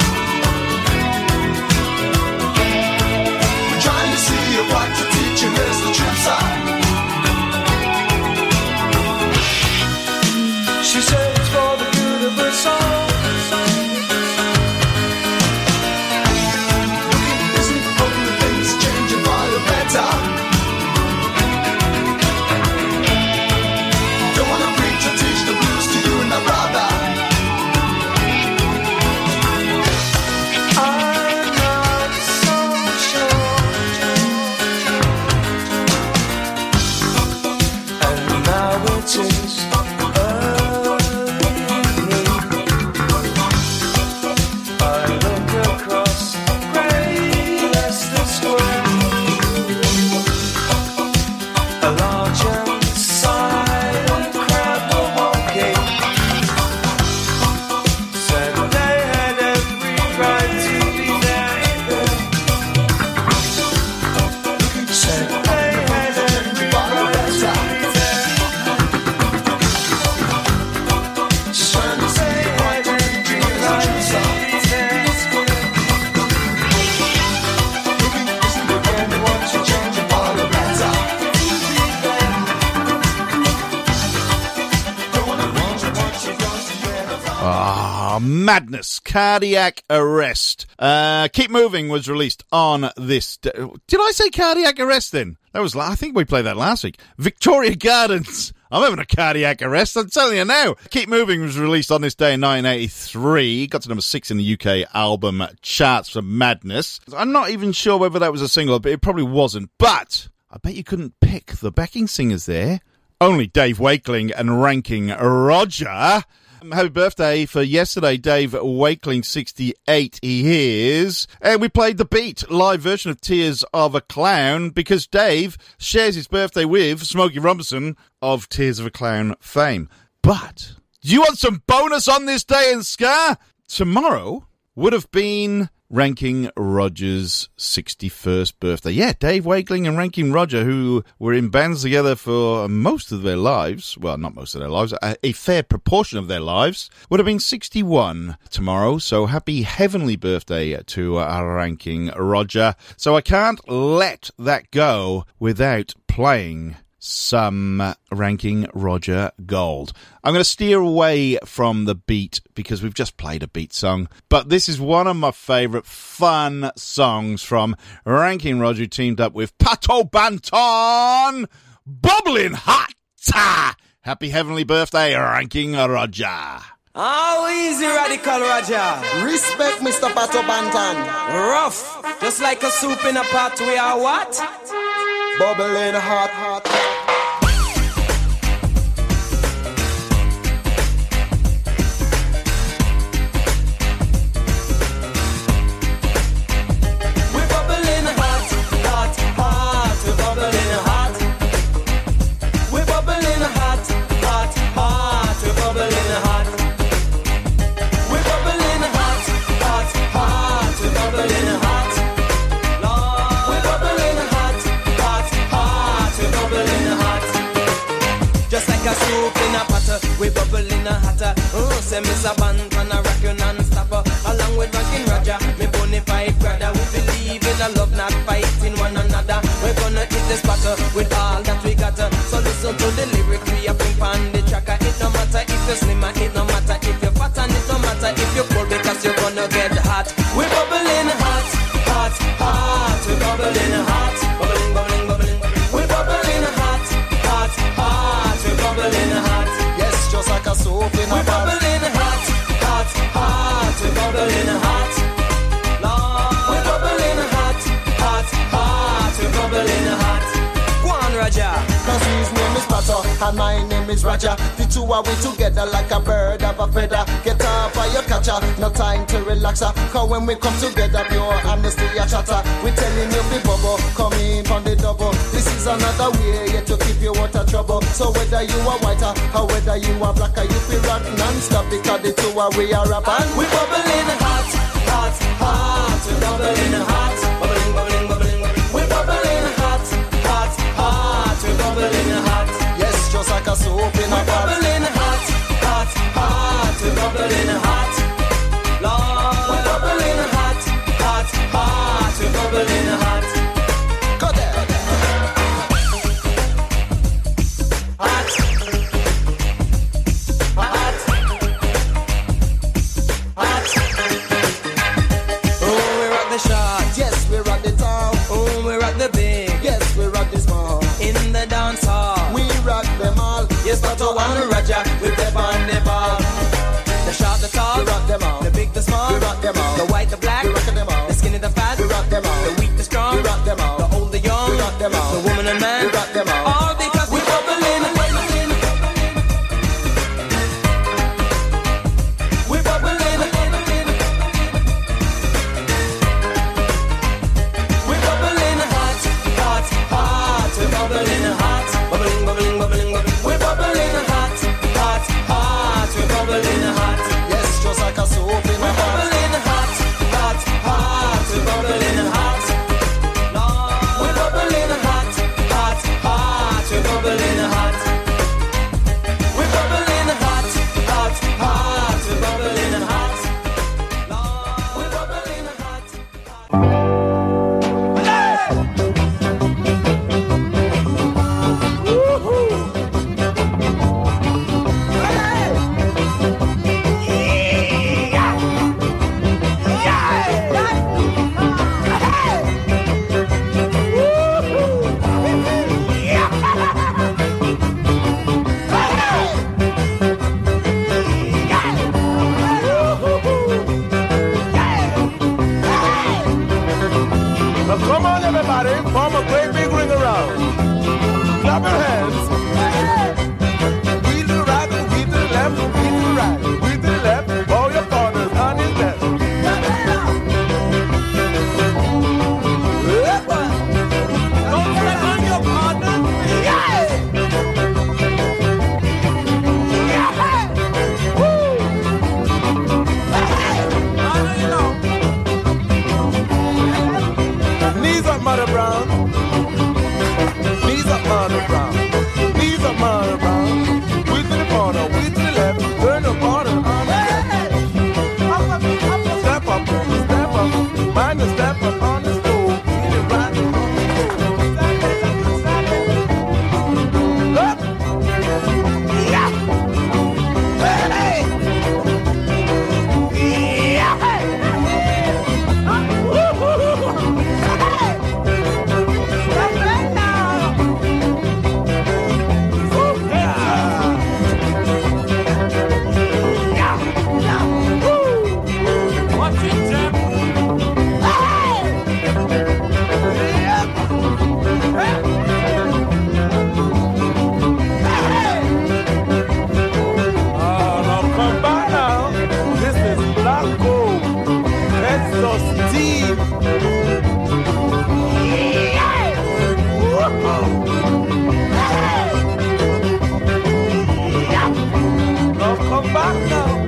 We're trying to see you what to teach you, here's the truth side. She said it's for the good of us all. Looking, listening, hoping that things are changing for the better. Don't wanna preach or teach the blues to you, now brother. I'm not so sure. And now it is early. I look across grey Leicester Square. A large and silent crowd were walking. Said they had every right to be there. Said they had every right to be there. Said they had every right to be there. Again, what you changing for the better. Ah, madness. Cardiac Arrest. Keep Moving was released on this... Did I say Cardiac Arrest then? That was... I think we played that last week. Victoria Gardens. I'm having a cardiac arrest, I'm telling you now. Keep Moving was released on this day in 1983. Got to number 6 in the UK album charts for Madness. I'm not even sure whether that was a single, but it probably wasn't. But I bet you couldn't pick the backing singers there. Only Dave Wakeling and Ranking Roger. Happy birthday for yesterday, Dave Wakeling, 68 he is. And we played the Beat live version of Tears of a Clown because Dave shares his birthday with Smokey Robinson of Tears of a Clown fame. But do you want some bonus on this day in ska? Tomorrow would have been Ranking Roger's 61st birthday. Yeah, Dave Wakeling and Ranking Roger, who were in bands together for most of their lives, well, not most of their lives, a fair proportion of their lives, would have been 61 tomorrow. So happy heavenly birthday to Ranking Roger. So I can't let that go without playing some Ranking Roger Gold. I'm going to steer away from the beat because we've just played a beat song, but this is one of my favourite fun songs from Ranking Roger, teamed up with Pato Banton, Bubbling Hot. Happy heavenly birthday, Ranking Roger. Oh, easy, Radical Roger. Respect, Mr. Pato Banton. Rough, just like a soup in a pot. We are what? Bubbling hot, hot, hot. We're bubbling hot, hot, hot. We're bubbling hot. We're bubbling hot, hot, hot. We're bubbling hot. We're bubbling hot, hot, hot. We're bubbling hot. Lord, we're bubbling hot, hot, hot. We're bubbling hot. Just like a soup in a pot, we bubbling hotter. Say Mr. Banton a rock you non-stopper. Along with Ranking Roger, me bonafide brother. We believe in a love, not fighting one another. We're gonna hit this battle with all that we got. So listen to the lyric, we are pimp on the tracker. It no matter if you're slim, it no matter if you're fat, and it no matter if you're cold, because you're gonna get hot. We're bubbling hot, hot, hot. We're bubbling hot, bubbling, bubbling, bubbling. We're bubbling hot, hot, hot. We're bubbling hot. Yes, just like a soup in a We're pot. bubbling hot, hot, hot. We're bubbling hot. Lord, we're bubbling hot, hot, hot. We're bubbling hot. Go on, Roger. Cause his name is Pato and my name is Roger. The two are we together like a bird of a feather. Get up by your catcher, no time to relax. Cause when we come together, pure honesty a chatter. We telling you be bubble, come in on the double. This is another way to keep you out of trouble. So whether you are whiter or whether you are blacker, you feel rock non-stop because the two are we are rap. And we bubbling hot, hot, hot. We're bubbling hot, bubbling, bubbling, bubbling. We're bubbling hot, hot, hot. We're bubbling hot. Yes, just like a soup in a We're pot. bubbling hot, hot, hot. We're bubbling hot. Lord, we're bubbling hot, hot, hot. We're bubbling hot. Go there. Hot, hot, hot. Oh, we rock the short. Yes, we rock the town. Oh, we rock the big. Yes, we rock the small. In the dance hall, We rock them all. yes, Pato and Roger, we step on the ball. The short, the tall, We rock them all. the big, the small, We rock them all. the white, the black, We rock them all. the skinny, the fat, We rock them all. the weak, the strong, We rock them all. the old, the young, We rock them all. the woman and man, We rock them all. all because we're bubbling. We're bubbling. We're bubbling hot, hot, hot. We're bubbling hot, bubbling, bubbling, bubbling, bubbling. We're bubbling hot, hot, hot. We're bubbling hot. Yes, just like a So Steve. Yeah. Now come back now.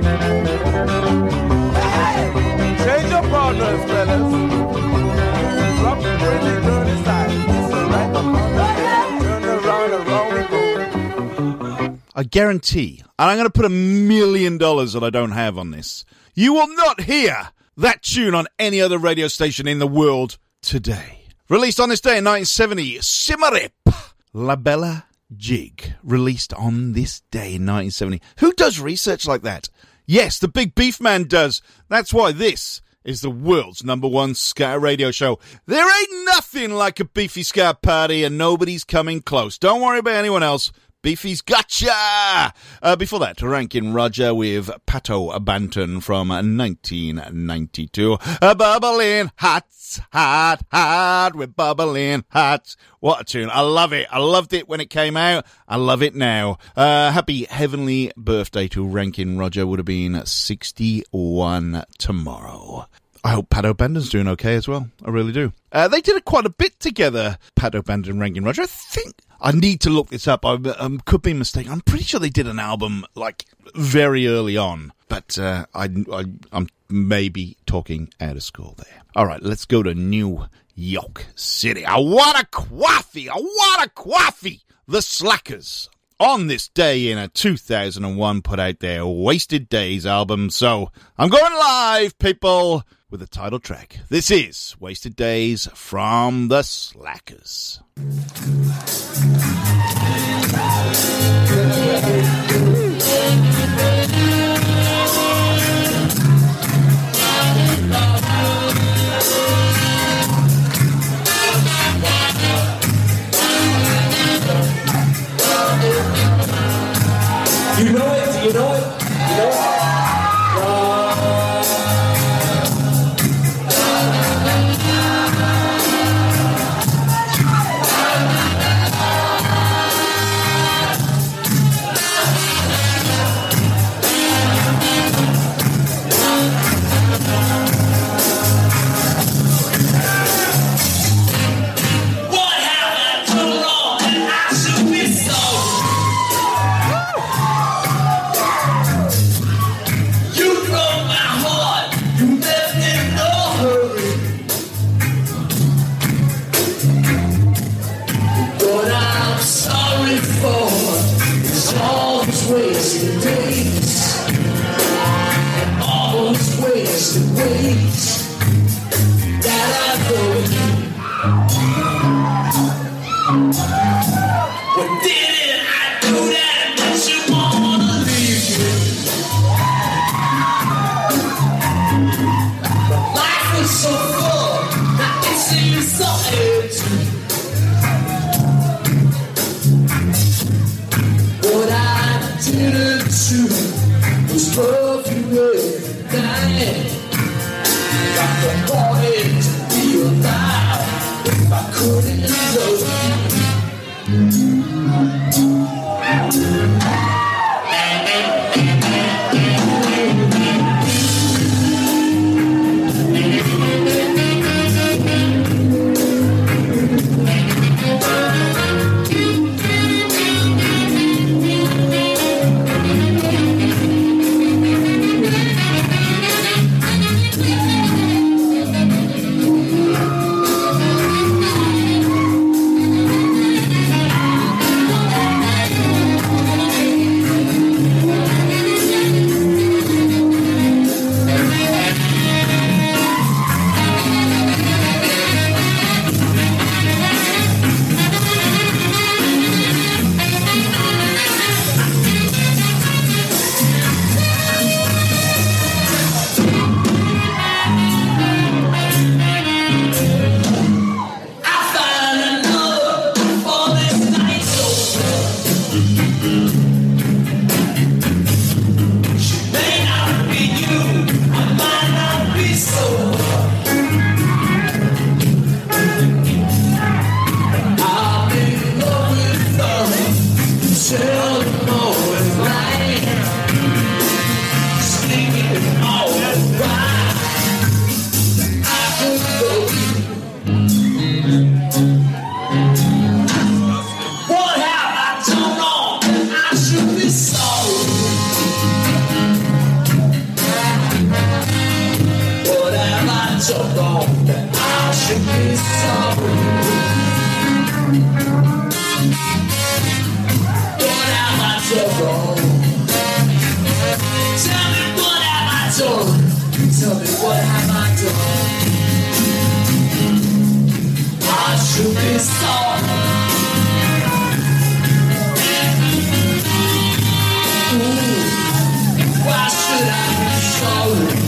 Change your partners, fellas. Drop the pretty dirty side. It's a right up. Turn around we go. I guarantee, and I'm going to put $1 million that I don't have on this, you will not hear that tune on any other radio station in the world today. Released on this day in 1970, Simarip, La Bella Jig. Released on this day in 1970. Who does research like that? Yes, the Big Beef Man does. That's why this is the world's #1 ska radio show. There ain't nothing like a beefy ska party, and nobody's coming close. Don't worry about anyone else. Beefy's gotcha! Before that, Rankin Roger with Pato Banton from 1992. Bubbling hot, with bubbling hot. What a tune. I love it. I loved it when it came out. I love it now. Happy heavenly birthday to Rankin Roger. Would have been 61 tomorrow. I hope Pato Banton's doing okay as well. I really do. They did quite a bit together, Pato Banton and Rankin Roger. I think I need to look this up. I could be mistaken. I'm pretty sure they did an album like very early on, but I'm maybe talking out of school there. All right, let's go to New York City. I want a coffee. The Slackers, on this day in 2001, put out their Wasted Days album. So I'm going live, people, with the title track. This is Wasted Days from the Slackers. You know it, you know it, you know it. Wasted days and all those wasted ways that I go through. What didn't I do that you wanna leave me? But life was so full, now it seems so empty. What I didn't do was love you every night. Like I wanted to be alive if I couldn't love you. so wrong that I should be sorry? What have I done wrong? Tell me what have I done? Tell me what have I done? I should be sorry. Why should I be sorry?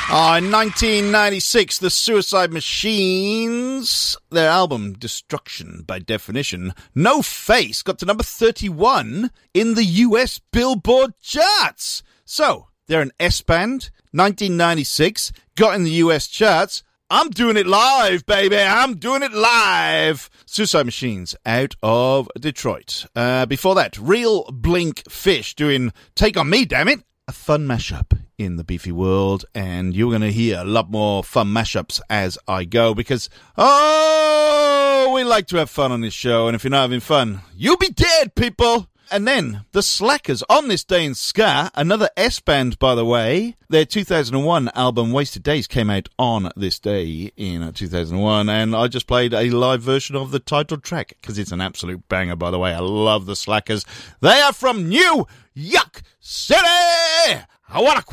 In 1996, the Suicide Machines, their album Destruction by Definition, No Face, got to number 31 in the US Billboard charts. So, they're an S-band, 1996, got in the US charts. I'm doing it live, baby. I'm doing it live. Suicide Machines out of Detroit. Before that, Real Blink Fish doing Take On Me, damn it. A fun mashup in the Beefy world, and you're going to hear a lot more fun mashups as I go, because, we like to have fun on this show, and if you're not having fun, you'll be dead, people! And then, the Slackers, On This Day in Ska, another S-band, by the way. Their 2001 album, Wasted Days, came out on this day in 2001, and I just played a live version of the title track, because it's an absolute banger, by the way. I love the Slackers. They are from New York City! I want a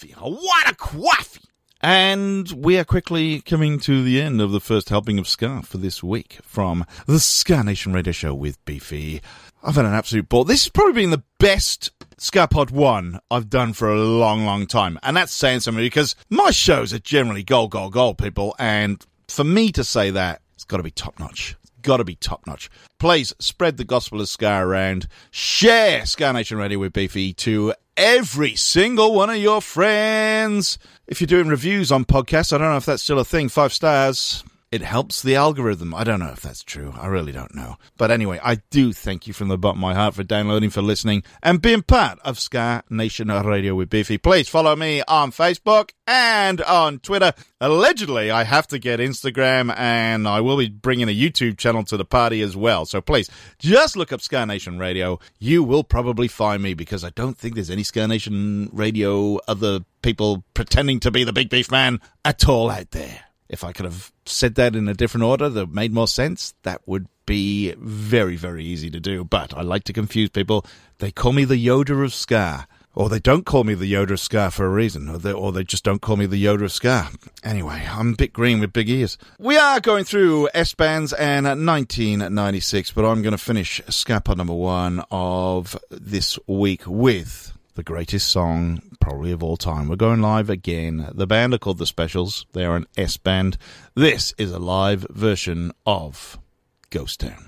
coffee! And we are quickly coming to the end of the first helping of Ska for this week from the Ska Nation Radio Show with Beefy. I've had an absolute ball. This has probably been the best Ska Pod 1 I've done for a long, long time. And that's saying something, because my shows are generally gold, people. And for me to say that, it's got to be top-notch. Got to be top-notch. Please spread the gospel of Ska around. Share Ska Nation Radio with Beefy to every single one of your friends. If you're doing reviews on podcasts, I don't know if that's still a thing, 5 stars. It helps the algorithm. I don't know if that's true. I really don't know. But anyway, I do thank you from the bottom of my heart for downloading, for listening, and being part of Ska Nation Radio with Beefy. Please follow me on Facebook and on Twitter. Allegedly, I have to get Instagram, and I will be bringing a YouTube channel to the party as well. So please, just look up Ska Nation Radio. You will probably find me, because I don't think there's any Ska Nation Radio other people pretending to be the Big Beef Man at all out there. If I could have said that in a different order that made more sense, that would be very, very easy to do. But I like to confuse people. They call me the Yoda of Ska. Or they don't call me the Yoda of Ska for a reason. Or they just don't call me the Yoda of Ska. Anyway, I'm a bit green with big ears. We are going through S-Bands and 1996, but I'm going to finish Ska Pod number 1 of this week with the greatest song probably of all time. We're going live again. The band are called The Specials. They are an S-band. This is a live version of Ghost Town.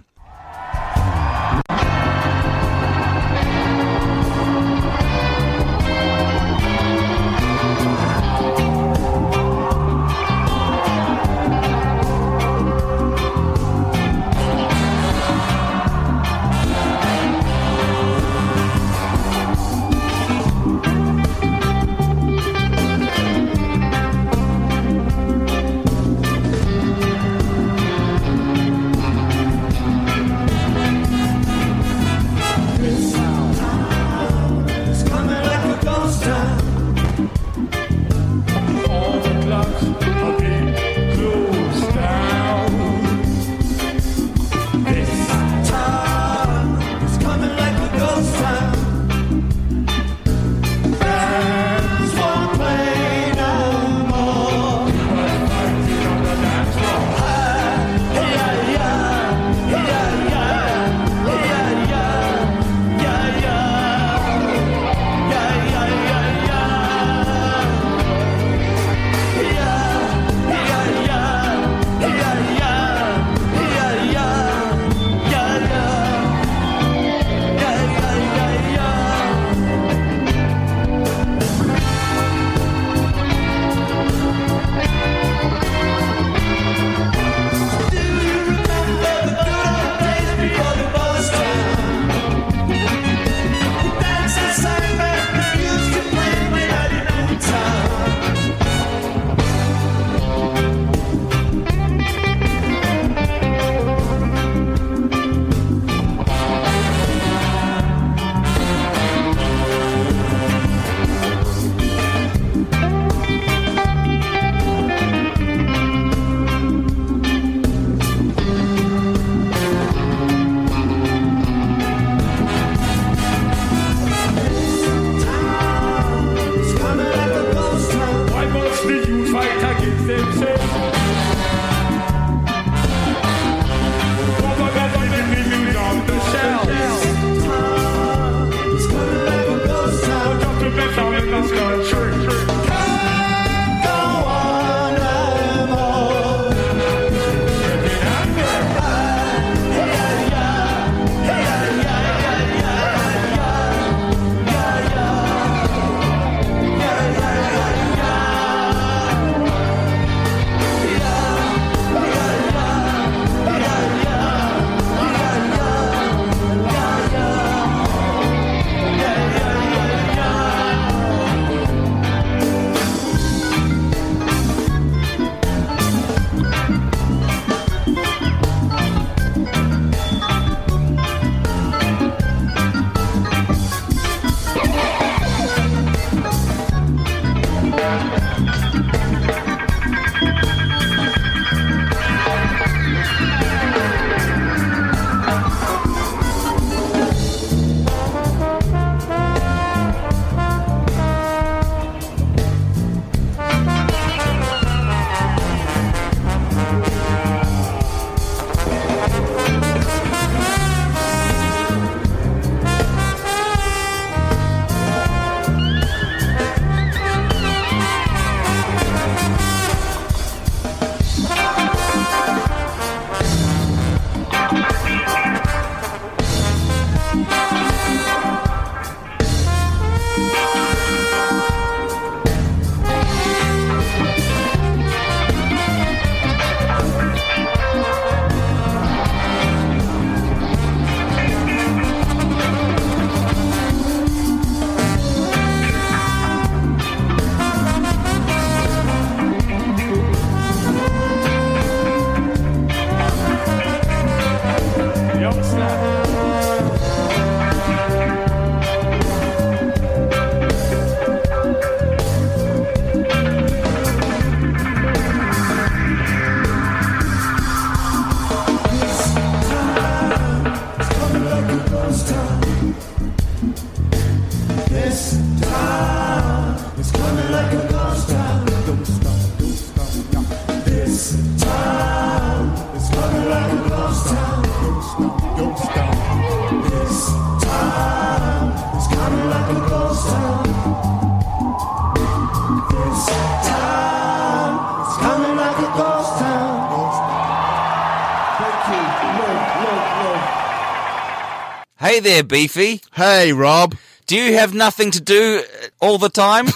This town is coming like a ghost town. Don't stop, don't stop. This town is coming like a ghost town. Don't stop, don't stop. This town is coming like a ghost town. This town is coming like a ghost town. Thank you. Look. Hey there, Beefy. Hey, Rob. Do you have nothing to do all the time?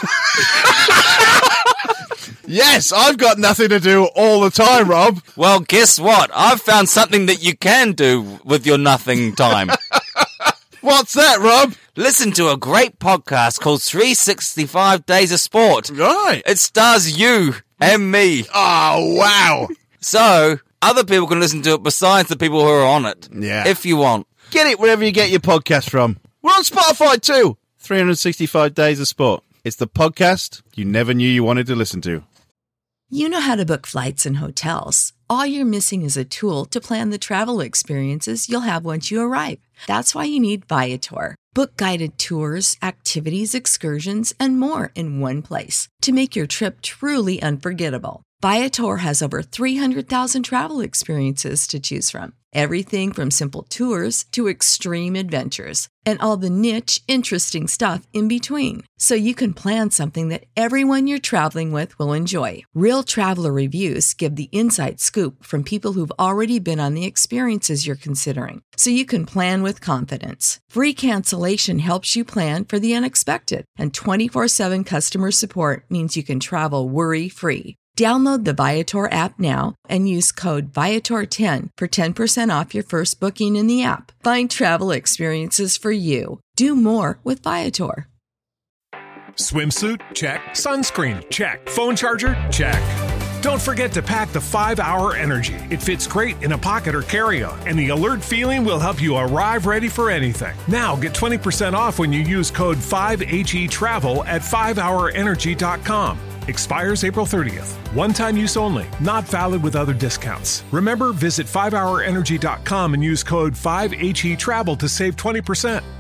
Yes, I've got nothing to do all the time, Rob. Well, guess what? I've found something that you can do with your nothing time. What's that, Rob? Listen to a great podcast called 365 Days of Sport. Right. It stars you and me. Oh, wow. So, other people can listen to it besides the people who are on it. Yeah. If you want. Get it wherever you get your podcast from. We're on Spotify too. 365 Days of Sport. It's the podcast you never knew you wanted to listen to. You know how to book flights and hotels. All you're missing is a tool to plan the travel experiences you'll have once you arrive. That's why you need Viator. Book guided tours, activities, excursions, and more in one place to make your trip truly unforgettable. Viator has over 300,000 travel experiences to choose from. Everything from simple tours to extreme adventures and all the niche, interesting stuff in between. So you can plan something that everyone you're traveling with will enjoy. Real traveler reviews give the inside scoop from people who've already been on the experiences you're considering. So you can plan with confidence. Free cancellation helps you plan for the unexpected. And 24/7 customer support means you can travel worry-free. Download the Viator app now and use code Viator10 for 10% off your first booking in the app. Find travel experiences for you. Do more with Viator. Swimsuit? Check. Sunscreen? Check. Phone charger? Check. Don't forget to pack the 5-Hour Energy. It fits great in a pocket or carry-on, and the alert feeling will help you arrive ready for anything. Now get 20% off when you use code 5HETRAVEL at 5hourenergy.com. Expires April 30th. One-time use only. Not valid with other discounts. Remember, visit 5hourenergy.com and use code 5HETRAVEL to save 20%.